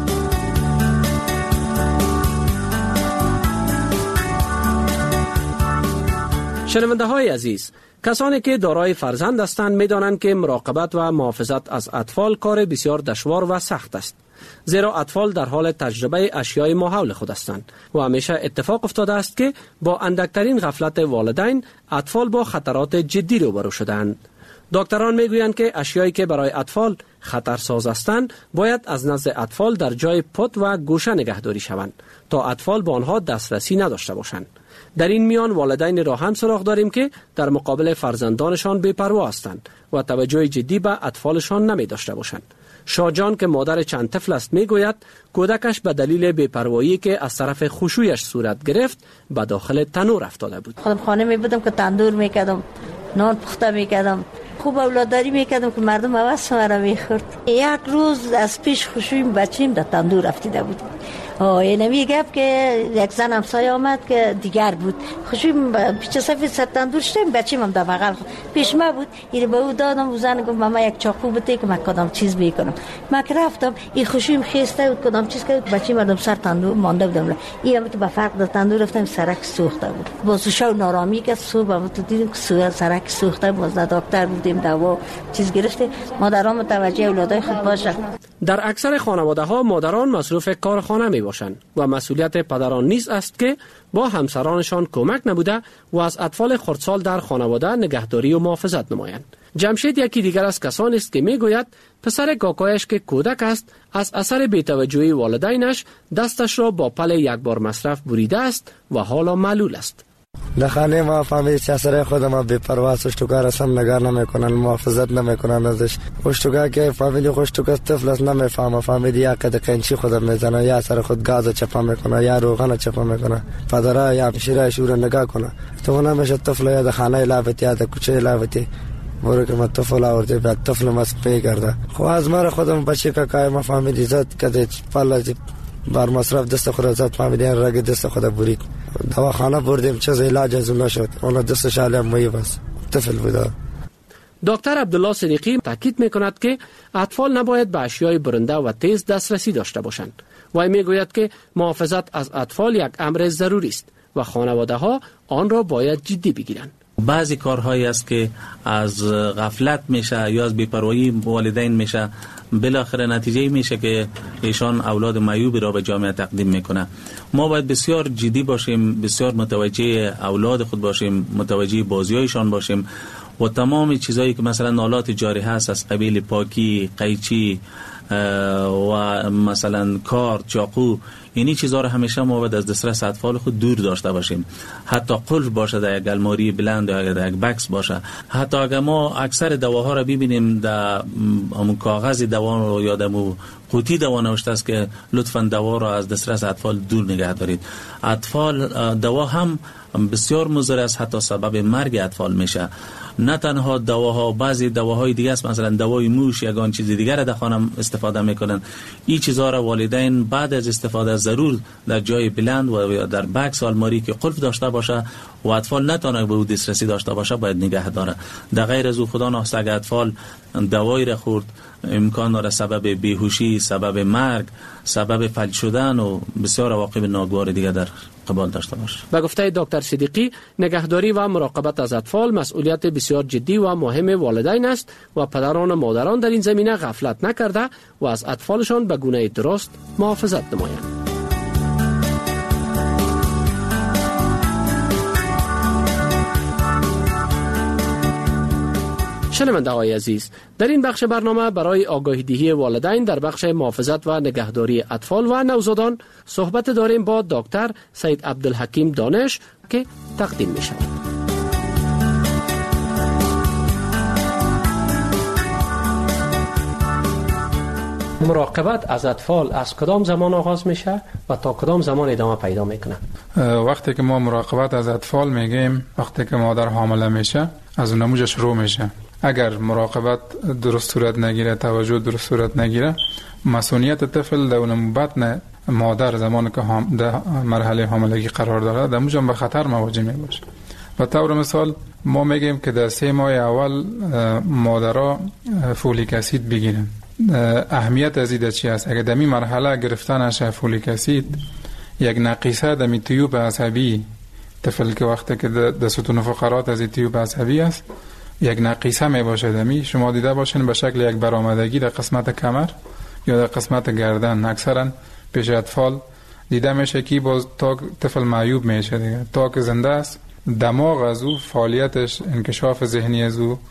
شنونده های عزیز، کسانی که دارای فرزند هستند می‌دانند که مراقبت و محافظت از اطفال کار بسیار دشوار و سخت است. زیرا اطفال در حال تجربه اشیای ماحول خود هستند و همیشه اتفاق افتاده است که با اندکترین غفلت والدین اطفال با خطرات جدی روبرو شدند. دکتران میگویند که اشیایی که برای اطفال خطرساز هستند باید از نزد اطفال در جای پت و گوشه نگهداری شوند تا اطفال به آنها دسترسی نداشته باشند. در این میان والدین را هم سراغ داریم که در مقابل فرزندانشان بی‌پروا هستند و توجه جدی به اطفالشان نمی داشته باشند. شاجان که مادر چند طفل است میگوید کودکش به دلیل بی‌پروایی که از طرف خوشویش صورت گرفت به داخل تنور افتاده بود. خودم خانه می بودم که تندور میکردم، نان پخته میکردم، خوب اولاداری میکردم که مردم عوض مرا میخورد. یک روز از پیش خوشویم بچیم در تندور افتیده بود. اینمی گفت که یک زن همسایه آمد که دیگر بود، خوشویم پیچ سفید سر تندور شدیم، بچیم هم در بغل پیش ما بود. این به او دادم و زن گفت ماما یک چاقو بده که من کدام چیز بیکنم. من که رفتم این خوشویم خیسته بود کدام چیز کرد، بچیم مردم سر تندور مانده بودم. این هم که به فرق در تندور رفتم سرک سوخته بود. باز شو نارامی که صبح هم تو دیدیم که سرک سوخته بود. دکتر بودیم دوا چیز گرفته. مادران متوجه اولادای خود باشن. در اکثر خانواده ها مادران مصروف کار خانه می باشند و مسئولیت پدران نیز است که با همسرانشان کمک نبوده و از اطفال خردسال در خانواده نگهداری و محافظت نمایند. جمشید یکی دیگر از کسانی است که میگوید پسر کاکایش که کودک است از اثر بی‌توجهی والدینش دستش را با پل یک بار مصرف بریده است و حالا معلول است. دخانه ما فهمید که اثر خودم بی‌پروا اشتوکا رسم نگار نمیکنن، محافظت نمیکنن ازش. اشتوکا که فهمید اشتوکا طفل است نمیفهمه، فهمید یا قد قنچی خودم میزنه یا اثر خود گاز چپا میکنه یا روغن چپا میکنه. پدرها یا همشیره شور نگاه کنه تو نمیشه طفل یا دخانه لعبتی یا کوچه لعبتی برو که من طفل آورده بعد طفل مست پی کرده. خب از من خودم بچه که کای ما فهمید عزت کده پالا بر مصرف دست خود زد، فهمیدین رگ دست خود برید. دواخانه بردیم چیز علاج از اون نشد، اون دستش عالم مایی بس طفل بوده. دکتر عبدالله صدیقی تاکید میکند که اطفال نباید به اشیای برنده و تیز دسترسی داشته باشند و میگوید که محافظت از اطفال یک امر ضروری است و خانواده ها آن را باید جدی بگیرند. بعضی کارهایی است که از غفلت میشه یا از بی‌پروایی والدین میشه، بالاخره نتیجه میشه که ایشان اولاد معیوبی را به جامعه تقدیم میکنه. ما باید بسیار جدی باشیم، بسیار متوجه اولاد خود باشیم، متوجه بازیایشان باشیم و تمام چیزایی که مثلا آلات جاری هست از قبیل پاکی، قیچی و مثلا کارت، چاقو، اینی چیزا رو همیشه ما باید از دسترس اطفال خود دور داشته باشیم. حتی قلف باشه در یک الماری بلند یا در یک بکس باشه. حتی اگر ما اکثر دواها رو ببینیم در همون کاغذ دوا رو یا در قوطی دوا نوشته است که لطفاً دوا را از دسترس اطفال دور نگه دارید. اطفال دوا هم بسیار مضر است، حتی سبب مرگ اطفال میشه. نه تنها دواها، بعضی دواهای دیگه است، مثلا دوای موش یا آن چیز دیگر را در خانه استفاده میکنن. این چیزها را والدین بعد از استفاده ضرور در جای بلند و در بکس آلماری که قفل داشته باشه و اطفال نتونه به او دسترسی داشته باشه باید نگه داره. در غیر از او خدا نخواسته اگر اطفال دوایی را خورد امکان داره سبب بیهوشی، سبب مرگ، سبب فلج شدن و بسیار عواقب ناگوار دیگه در قبال داشته باشه. به گفته دکتر صدیقی، نگهداری و مراقبت از اطفال مسئولیت بسیار جدی و مهم والدین است و پدران و مادران در این زمینه غفلت نکرده و از اطفالشان به گونه درست محافظت نمایند. شنونده های عزیز، در این بخش برنامه برای آگاهی دهی والدین در بخش محافظت و نگهداری اطفال و نوزادان صحبت داریم با دکتر سید عبدالحکیم دانش که تقدیم می شود. مراقبت از اطفال از کدام زمان آغاز میشه و تا کدام زمان ادامه پیدا میکنه؟ وقتی که ما مراقبت از اطفال میگیم وقتی که مادر حامله میشه از اون نموجه شروع میشه. اگر مراقبت درست صورت نگیره، توجه درست صورت نگیره، مسئولیت طفل در بطن مادر زمانی که در مرحله حاملگی قرار داره در اونجا به خطر مواجه میشه. به طور مثال ما میگیم که در 3 ماه اول مادرها فولیک اسید بگیرن. اهمیت از این چی است؟ اگر در این مرحله گرفتن نشه فولیک اسید، یک نقیصه در تیوب عصبی طفل که وقتی که در ستون فقرات از تیوب عصبی است یک نقیصه می باشه دمی، شما دیده باشین به شکل یک برآمدگی در قسمت کمر یا در قسمت گردن. اکثرا پیش اطفال دیده میشه که باز تا طفل معیوب میشه دیگه. تا که زنده است دماغ از او فعالیتش، انکشاف ذهنی از او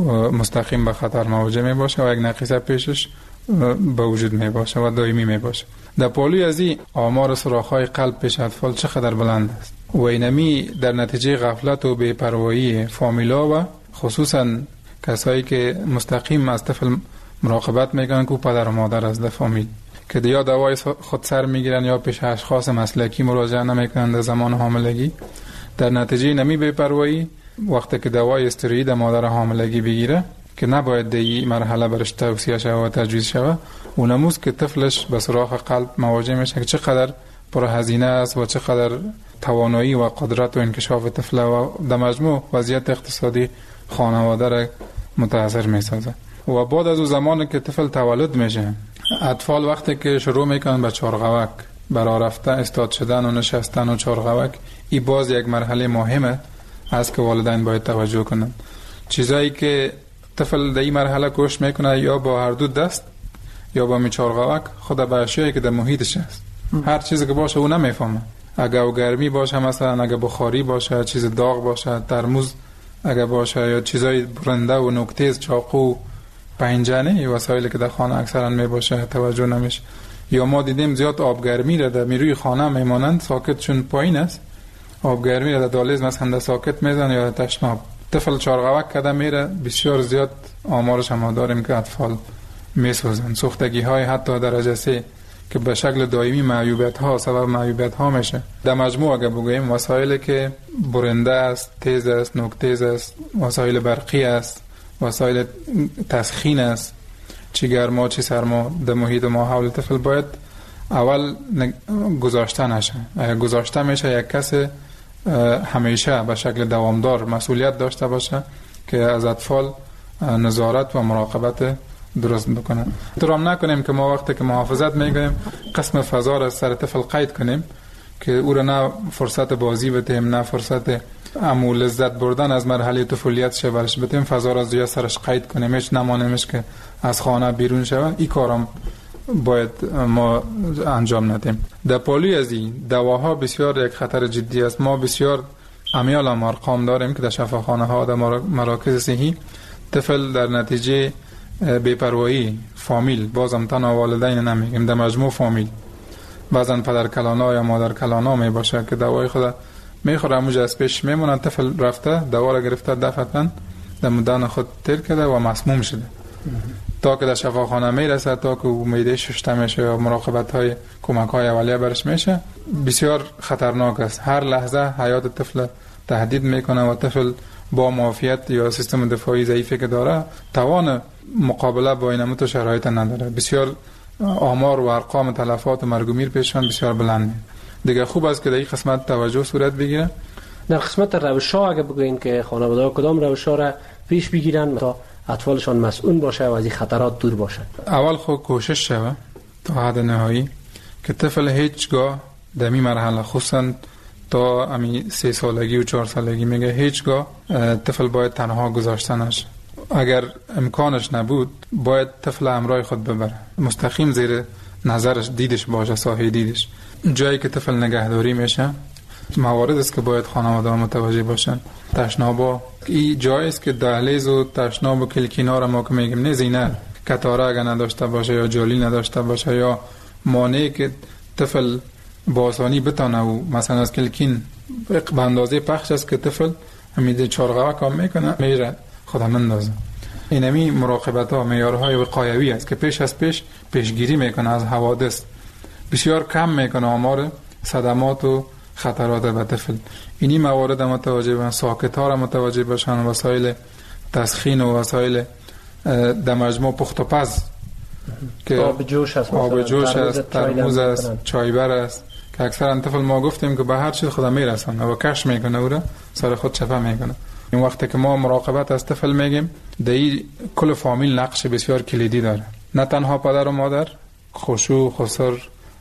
مستقیم به خطر مواجه می باشه و یک نقیصه پیشش به وجود می باشه و دائمی می باشه. در پالوی از این آمار سوراخ‌های قلب پیش اطفال چقدر بلند است و اینمی در نتیجه غفلت و بی‌پروایی فامیلا و خصوصا کسایی که مستقیم از طفل مراقبت میکنن که پدر و مادر از در فامیل که یا دوای خود سر میگیرن یا پیش اشخاص مسلکی مراجعه نمیکنن در زمان حاملگی. در نتیجه نمی بی‌پروایی وقتی که دوای استروئید مادر حاملگی بگیره که نباید در این مرحله برش توصیه شود و تجویز شود، اونموز که طفلش به سراغ قلب مواجه میشه که چقدر پرهزینه است و چقدر توانایی و قدرت و انکشاف طفل و در مجموع وضعیت اقتصادی خانواده را متاثر میسازه. و بعد از اون زمانی که طفل تولد میشه، اطفال وقتی که شروع میکنن به چارغوک، برای رفتن، استاد شدن و نشستن و چارغوک، این باز یک مرحله مهمه است که والدین باید توجه کنن. چیزایی که طفل در این مرحله کوشش میکنه یا با هر دو دست یا با چارغوک خود به اشیایی که در محیطش است. هر چیزی که باشه اون نمیفهمه. اگه گرمی باشه، مثلا اگه بخاری باشه، چیز داغ باشه، ترمز اگه باشه یا چیزای برنده و نوک‌تیز، چاقو، پنجره، وسایلی که در خانه اکثرا می باشه توجه نمیشه. یا ما دیدیم زیاد آبگرمی را در میروی خانه میمانند، ساکت چون پایین است، آبگرمی را در دالیز مثلا در ساکت میزن یا در تشناب. طفل چارغوک کده میره، بسیار زیاد آمارش هم داریم که اطفال میسوزن. سوختگی های حتی درجه 3 که به شکل دائمی معیوبیت ها سبب معیوبیت ها میشه. در مجموع اگه بگوییم وسایلی که برنده است، تیز است، نوک‌تیز است، وسایل برقی است، وسایل تسخین است، چی گرما چی سرما در محیط ما حول طفل باید اول گذاشته نشه. اگر گذاشته میشه یک کس همیشه به شکل دوامدار مسئولیت داشته باشه که از اطفال نظارت و مراقبت درست بکنن. درام نکنیم که ما وقتی که محافظت میگیم قسم فضا را سر طفل قید کنیم که او را نه فرصت بازی بدیم نه فرصت امو لذت بردن از مرحله طفولیتش برش بدیم، فضا را زیاد سرش قید کنیم، هیچ نمانیمش که از خانه بیرون شود. این کارم باید ما انجام ندیم. در پالوی از این دواها بسیار یک خطر جدی است. ما بسیار امیال ارقام داریم که در شفاخانه ها در مراکز صحی طفل در نتیجه بی‌پروایی فامیل، بازم تنها والدین نمیگیم، در مجموع فامیل، بعضا پدر کلانا یا مادر کلانا می باشه که دوای خود میخوره، همونجا از پیش میمونه، طفل رفته دوا را گرفته دفعتاً در مدن خود تیر کرده و مسموم شده. تا که در شفاخانه میرسه، تا که معده شسته میشه یا مراقبت های کمک های اولیه برش میشه، بسیار خطرناک است. هر لحظه حیات طفل تهدید میکنه و طفل با معافیت یا سیستم دفاعی ضعیفی که داره توان مقابله با این متو شرایط نداره. بسیار آمار و ارقام تلفات و مرگ و میر پیشان بسیار بلند. دیگه خوب است که در این قسمت توجه صورت بگیره. در قسمت روش‌ها اگه بگوین که خانواده‌ها کدام روش‌ها را پیش بگیرن تا اطفالشان مسئول باشه و از این خطرات دور باشه؟ اول خود کوشش شوه تا حد نهایی که طفل هیچگاه در این مرحله خصوصا تا امی 3 سالگی و 4 سالگی میگه هیچگاه طفل باید تنها گذاشته نشه. اگر امکانش نبود باید طفل همراه خود ببره، مستقیم زیر نظرش دیدش باشه، سایه دیدش. جایی که طفل نگهداری میشه موارد است که باید خانواده متوجه باشن. تشنابا این جایی است که دهلیز و تشناب و کلکینا را ما که میگیم نه زینه کتاره اگر نداشته باشه یا جالی نداشته باشه یا مانعی که طفل با آسانی بتانه و مثلا از کلکین به اندازه پخش است که طفل همیده چارقوه کام میکنه میره خدا مندازه. اینمی مراقبت ها معیارهای وقایوی است که پیش از پیشگیری میکنه از حوادث، بسیار کم میکنه آمار صدمات و خطرات به طفل. اینی موارد متوجه باشن، ساکت ها را متوجه باشن، وسایل تسخین و وسایل در مجموع پخت و پز که آب جوش است، ترموز است، چایبر است که اکثرا طفل ما گفتیم که به هر چیز خدا میرسن و کش میکنه او را سر خود چپه میکنه. این وقتی که ما مراقبت از طفل میگیم در این کل فامیل نقش بسیار کلیدی داره، نه تنها پدر و مادر، خشوع، خسر،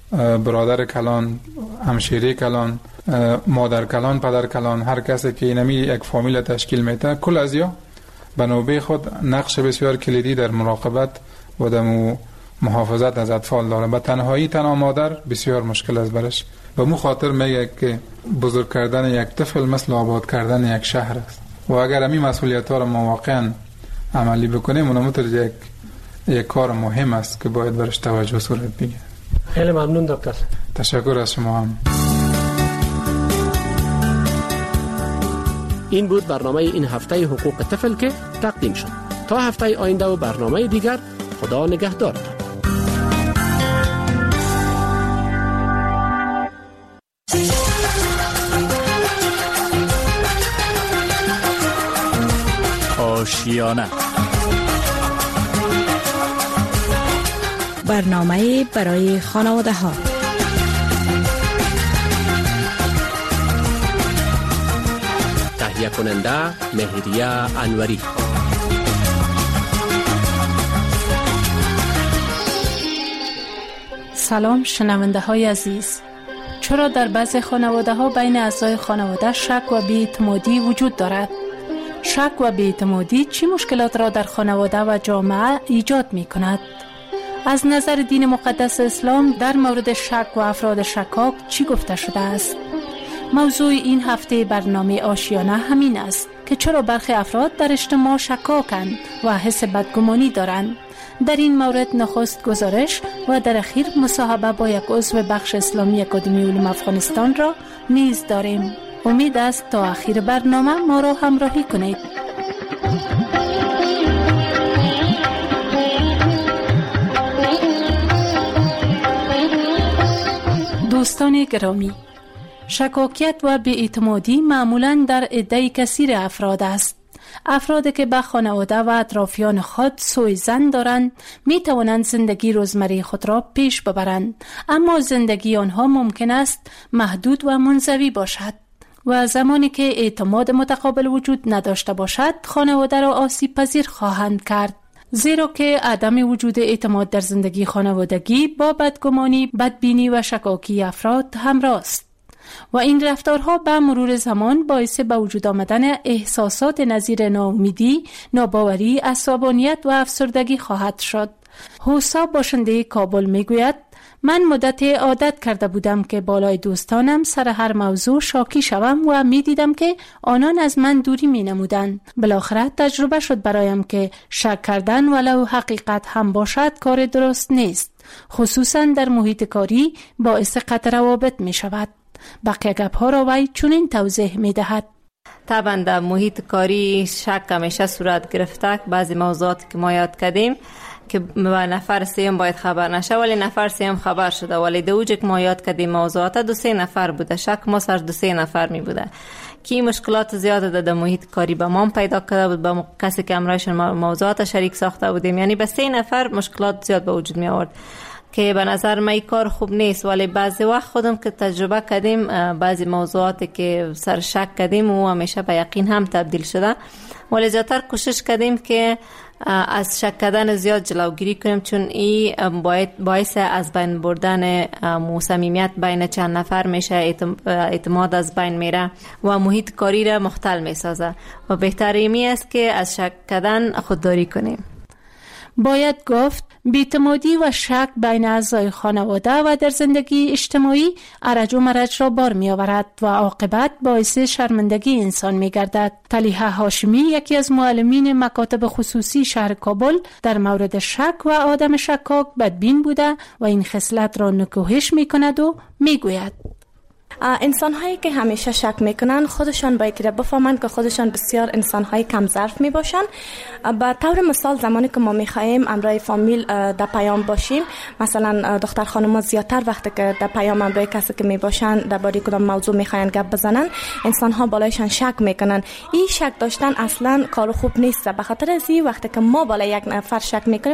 برادر کلان، همشیره کلان، مادر کلان، پدر کلان، هر کسی که اینمی یک فامیل تشکیل میده کل از یا به نوبه خود نقش بسیار کلیدی در مراقبت و در محافظت از اطفال داره. به تنهایی تنها مادر بسیار مشکل است برش. به مو خاطر میگه که بزرگ کردن یک طفل مثل آباد کردن یک شهر است و اگر همین مسئولیت ها را ما واقعا عملی بکنیم اونم یک کار مهم است که باید برش توجه صورت بگیره. خیلی ممنون دکتر. تشکر از شما هم. این بود برنامه این هفته حقوق طفل که تقدیم شد. تا هفته آینده و برنامه دیگر، خدا نگهدارتان. آشیانه، برنامه برای خانواده ها. تهیه کننده مهریه انوری. سلام شنونده های عزیز. چرا در بعضی خانواده ها بین اعضای خانواده شک و بی‌اعتمادی وجود دارد؟ شک و بی‌اعتمادی چه مشکلات را در خانواده و جامعه ایجاد می کند؟ از نظر دین مقدس اسلام در مورد شک و افراد شکاک چی گفته شده است؟ موضوع این هفته برنامه آشیانه همین است که چرا برخی افراد در اجتماع شکاکند و حس بدگمانی دارند. در این مورد نخست گزارش و در اخیر مصاحبه با یک عضو بخش اسلامی اکادمی علوم افغانستان را نیز داریم. امید است تا آخر برنامه ما را همراهی کنید. دوستان گرامی، شکاکیت و بی‌اعتمادی معمولاً در عده کثیر افراد است. افرادی که به خانواده و اطرافیان خود سوء ظن دارند می توانند زندگی روزمره خود را پیش ببرند، اما زندگی آنها ممکن است محدود و منزوی باشد و زمانی که اعتماد متقابل وجود نداشته باشد خانواده را آسیب پذیر خواهند کرد، زیرا که عدم وجود اعتماد در زندگی خانوادگی با بدگمانی، بدبینی و شکاکی افراد همراه است و این رفتارها به مرور زمان باعث به وجود آمدن احساسات نظیر ناامیدی، ناباوری، عصبانیت و افسردگی خواهد شد. حوسا باشنده کابل میگوید: من مدت عادت کرده بودم که بالای دوستانم سر هر موضوع شاکی شوم و می دیدم که آنان از من دوری می نمودند. بالاخره تجربه شد برایم که شک کردن ولو حقیقت هم باشد کار درست نیست، خصوصا در محیط کاری باعث قطع روابط می شود. بقیه گپ‌ها را وی چنین توضیح می دهد: طبعا در محیط کاری شک همیشه صورت گرفته. بعضی موضوعات که ما یاد کردیم که نفر سیم باید خبر نشه، ولی نفر سیم خبر شده. ولی دوجه که ما یاد کردیم موضوعات 2-3 نفر بوده، شک ما سر 2-3 نفر می بوده که مشکلات زیاد در محیط کاری به ما پیدا کرده بود، با کسی که امرایشان موضوعات شریک ساخته بودیم. یعنی به 3 نفر مشکلات زیاد به وجود می آورد که به نظر من کار خوب نیست. ولی بعضی وقت خودم که تجربه کردیم، بعضی موضوعاتی که سر شک کردیم و همیشه به یقین هم تبدیل شده. ولی زیادتر کوشش کردیم که از شک کردن زیاد جلوگیری کنیم، چون این باعث از بین بردن صمیمیت بین چند نفر میشه، اعتماد از بین میره و محیط کاری را مختل میسازه و بهتری است که از شک کردن خودداری کنیم. باید گفت بی‌اعتمادی و شک بین اعضای خانواده و در زندگی اجتماعی ارج و مرج را بار می آورد و عاقبت باعث شرمندگی انسان می گردد. طلیحه هاشمی، یکی از معلمین مکاتب خصوصی شهر کابل، در مورد شک و آدم شکاک بدبین بوده و این خصلت را نکوهش می کند و می گوید انسان هایی که همیشه شک میکنن خودشان باید بفهمن که خودشان بسیار انسان های کم ظرف می باشن. به طور مثال زمانی که ما میخواهیم امرای فامیل در پیام باشیم، مثلا دختر خانم زیادتر وقتی که در پیام امرای کسی که می باشن درباره کدام موضوع میخواین گپ بزنن، انسان ها بالایشان شک میکنن. این شک داشتن اصلا کار خوب نیست. به خاطر ازی وقتی که ما بالای یک نفر شک میکنیم،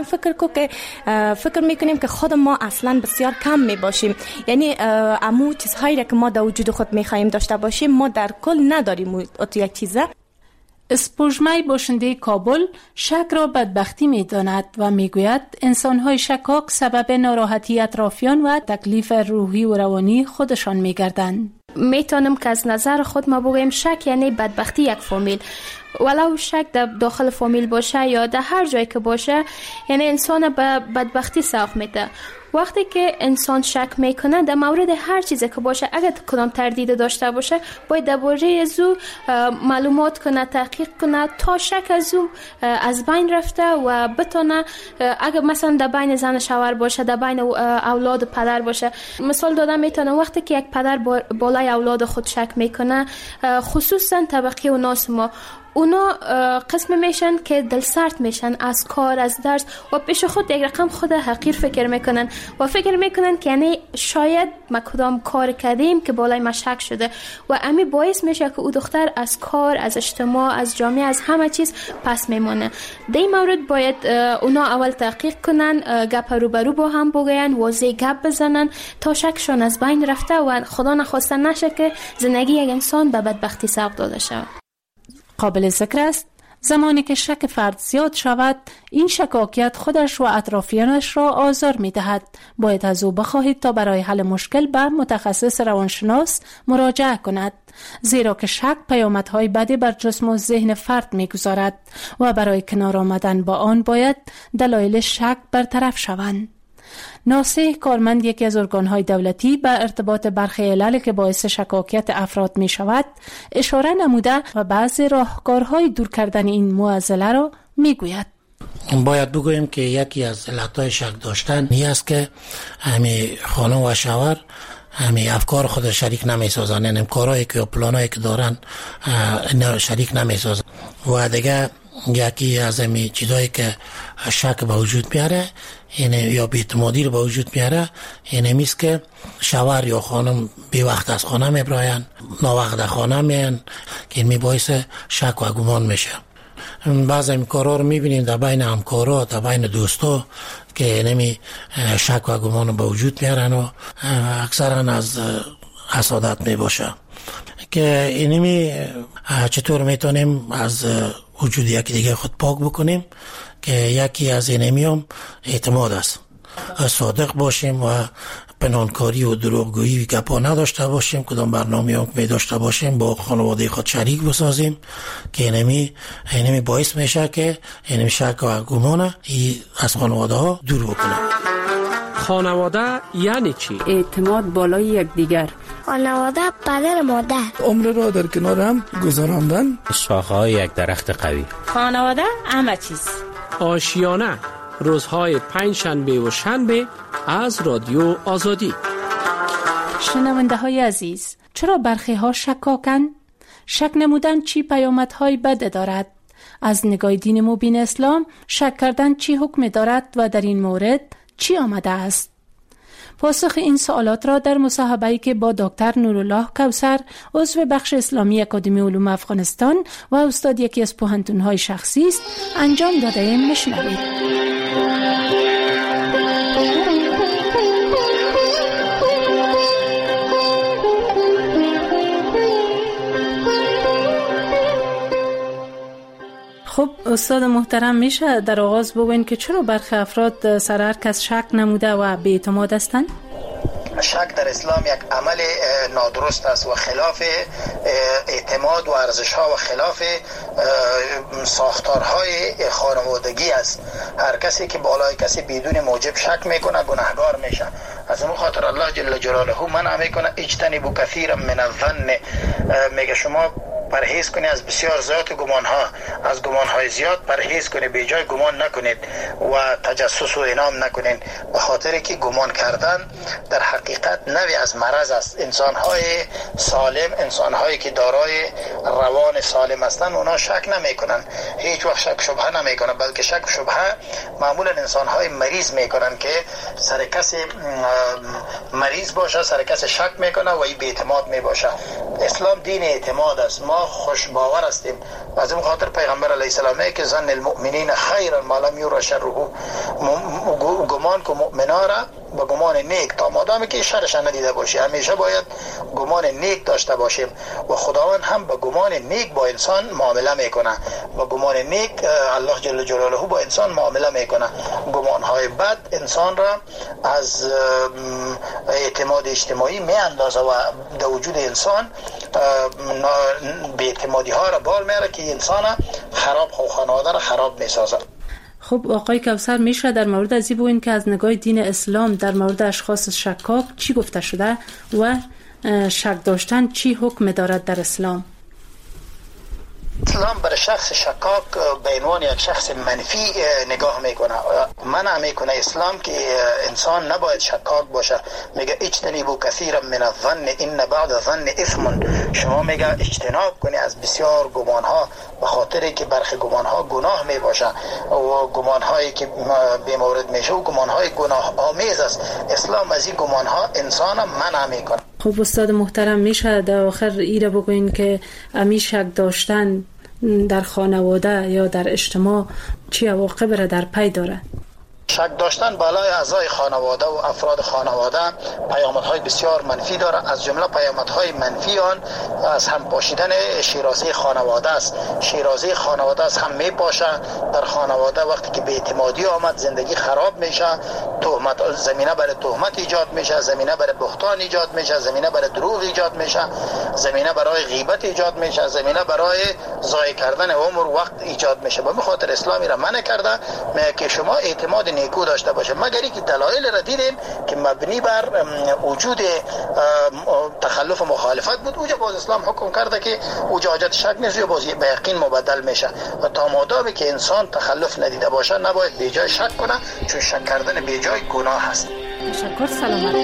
فکر میکنیم که خود ما اصلا بسیار کم می باشیم. یعنی امو چیزهایی که ما در وجود خود میخوایم داشته باشیم ما در کل نداریم. اتو یک چیزه. اسپوژمای باشنده کابل شک را بدبختی میداند و میگوید انسانهای شکاک سبب ناراحتی اطرافیان و تکلیف روحی و روانی خودشان میگردند. میتونم که از نظر خود ما بگویم شک یعنی بدبختی یک فامیل، ولو شک در داخل فامیل باشه یا در هر جایی که باشه، یعنی انسان به بدبختی سوق میده. وقتی که انسان شک میکنه در مورد هر چیزی که باشه، اگر کدام تردید داشته باشه، باید درباره از او معلومات کنه، تحقیق کنه تا شک از او از بین رفته و بتونه، اگر مثلا در بین زن شوهر باشه، در بین اولاد پدر باشه. مثال دادم میتونه وقتی که یک پدر بالای اولاد خود شک میکنه، خصوصا طبقه و ناس ما، اونا قسم میشن که دلسرد میشن از کار، از درس و پیش خود یک رقم خود حقیر فکر میکنن و فکر میکنن که یعنی شاید ما کدام کار کردیم که بالای ما شک شده و امی باعث میشه که او دختر از کار، از اجتماع، از جامعه، از همه چیز پس میمونه. در این مورد باید اونا اول تحقیق کنن، گپ روبرو با هم بگوین، واضح گپ بزنن تا شکشون از بین رفته و خدا نخواسته نشه که زندگی یک انسان به بدبختی سوق داده شود. قابل ذکر است زمانی که شک فرد زیاد شود، این شکاکیت خودش و اطرافیانش را آزار می دهد. باید از او بخواهید تا برای حل مشکل به متخصص روانشناس مراجعه کند، زیرا که شک پیامدهای بدی بر جسم و ذهن فرد می گذارد و برای کنار آمدن با آن باید دلایل شک برطرف شوند. ناصح کارمند یکی از ارگان‌های دولتی به ارتباط برخی علل که باعث شکاکیت افراد می شود اشاره نموده و بعضی راهکارهای دور کردن این معضله را می گوید. باید بگوییم که یکی از علتهای شک داشتن این است که همی خانم و شوهر همی افکار خود شریک نمی سازن، یعنی کارهایی که پلانایی که دارن شریک نمی سازن و دیگه یکی از همی چیزایی که شک به وجود میاره یا بی‌اعتمادی رو به وجود میاره این میست که شوهر یا خانم بی وقت از خانه میبراین، ناوقت از خانه میان که این باعث شک و گمان میشه. بعضی این کارها رو میبینیم در بین همکارا، در بین دوستا که نمی شک و گمان به وجود میارن و اکثرا از حسادت میباشه که اینمی چطور میتونیم از وجود یکی دیگه خود پاک بکنیم که یکی از اینمی هم اعتماد است. صادق باشیم و پنهانکاری و دروغگویی گپا نداشته باشیم، کدام برنامه هم می داشته باشیم با خانواده خود شریک بسازیم که اینمی باعث میشه که اینمی شک و گمان از خانواده ها دور بکنه. خانواده یعنی چی؟ اعتماد بالای یکدیگر. خانواده پدر مادر. عمر را در کنار هم گذراندن. شاخه‌های یک درخت قوی. خانواده همه چیز. آشیانه روزهای پنجشنبه و شنبه از رادیو آزادی. شنونده های عزیز، چرا برخی ها شکاکن؟ شک نمودن چی پیامدهای بد دارد؟ از نگاه دین مبین اسلام شک کردن چی حکم دارد و در این مورد چی آمده است؟ پاسخ این سوالات را در مصاحبه‌ای که با دکتر نورالله کوثر عضو بخش اسلامی اکادمی علوم افغانستان و استاد یکی از پوهنتون‌های شخصی است انجام داده ایم. بشنوید. خب استاد محترم، میشه در آغاز بگوین که چرا برخی افراد سر هر کس شک نموده و بی‌اعتماد هستند؟ شک در اسلام یک عمل نادرست است و خلاف اعتماد و ارزش‌ها و خلاف ساختارهای خانوادگی است. هر کسی که بالای کسی بدون موجب شک میکنه گناهگار میشه. از اون خاطر الله جل جلاله منع میکنه اجتنبوا کثیرا من الظن، میگه شما پرهیز کنید از بسیار زیاد گمان ها، از گمان های زیاد پرهیز کنید، به جای گمان نکنید و تجسس و انام نکنید، به خاطر که گمان کردن در حقیقت نوعی از مرض است. انسان های سالم، انسان هایی که دارای روان سالم هستند اونا شک نمی کنن، هیچ وقت شک شبهه نمی کنن، بلکه شک شبهه معمولا انسان های مریض می کنن که سر کسی مریض باشه سر کسی شک می کنه و این بی‌اعتماد می باشه. اسلام دین اعتماد است. ما خوش باور هستیم. از این خاطر پیغمبر علیه السلام که ظن المؤمنین خیرا ما لم یرى شره، گمان کو مؤمنا را با گمان نیک تا مادامی که شرش ندیده باشی. همیشه باید گمان نیک داشته باشیم و خداوند هم با گمان نیک با انسان معامله میکنه. با گمان نیک الله جل جلاله با انسان معامله میکنه. گمان های بد انسان را از اعتماد اجتماعی میاندازه و در وجود انسان بی‌اعتمادی ها را بار میاره که انسان خراب خانواده را خراب میسازه. خب آقای کوثر، میشه در مورد از این بگوین که از نگاه دین اسلام در مورد اشخاص شکاک چی گفته شده و شک داشتن چی حکم دارد در اسلام؟ اسلام برای شخص شکاک به عنوان یک شخص منفی نگاه میکنه. منع میکنه اسلام که انسان نباید شکاک باشه. میگه اجتنبوا کثیرا من الظن ان بعض الظن اثم. شما میگه اجتناب کنی از بسیار گمان ها، به خاطر که برخی گمان ها گناه می باشه و گمان هایی که به مورد میشه و گمان های گناه آمیز است. اسلام از این گمان ها انسان منع میکنه. خب استاد محترم، میشه در آخر ایره بگوین که امی شک داشتن در خانواده یا در اجتماع چی عواقب را در پی داره؟ شک داشتن بالای اعضای خانواده و افراد خانواده پیامدهای بسیار منفی داره. از جمله پیامدهای منفی آن از هم پاشیدن شیرازه خانواده است. شیرازه خانواده از هم میپاشه. در خانواده وقتی که بی‌اعتمادی آمد زندگی خراب میشه، تهمت، زمینه برای تهمت ایجاد میشه، زمینه برای بهتان ایجاد میشه، زمینه برای دروغ ایجاد میشه، زمینه برای غیبت ایجاد میشه، زمینه برای ضایع کردن عمر و وقت ایجاد میشه. به خاطر اسلامی را منع کرده که شما اعتماد نیکو داشته باشه، مگر اینکه دلایل را دیدیم که مبنی بر وجود تخلف و مخالفت بود. اوجا باز اسلام حکم کرده که اوجا حاجت شک نیست، یا باز به یقین مبدل میشه. و تا مادامی که انسان تخلف ندیده باشه نباید به جای شک کنه، چون شک کردن به جای گناه هست. تشکر. سلامت.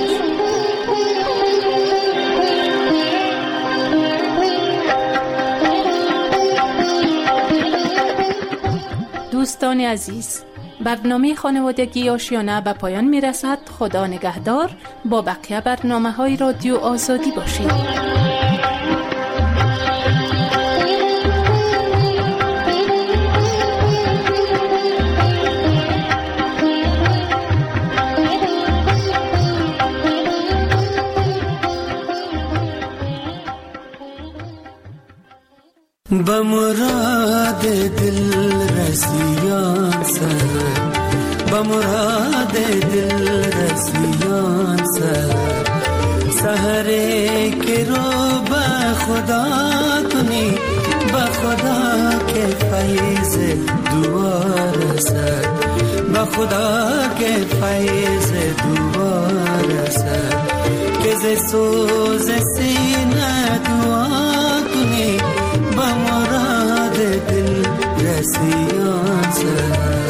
دوستان عزیز، برنامه خانوادگی آشیانه به پایان می رسد. خدا نگهدار. با بقیه برنامه های رادیو آزادی باشید. بمراد دل رسیان سر، بمراد دل رسیان سر، سحره که رو به خدا کنی، به خدا که فیض دوار سر، به خدا که فیض دوار سر، که ز سوز سینه دعا کنی، با مراد دل رسیان سر.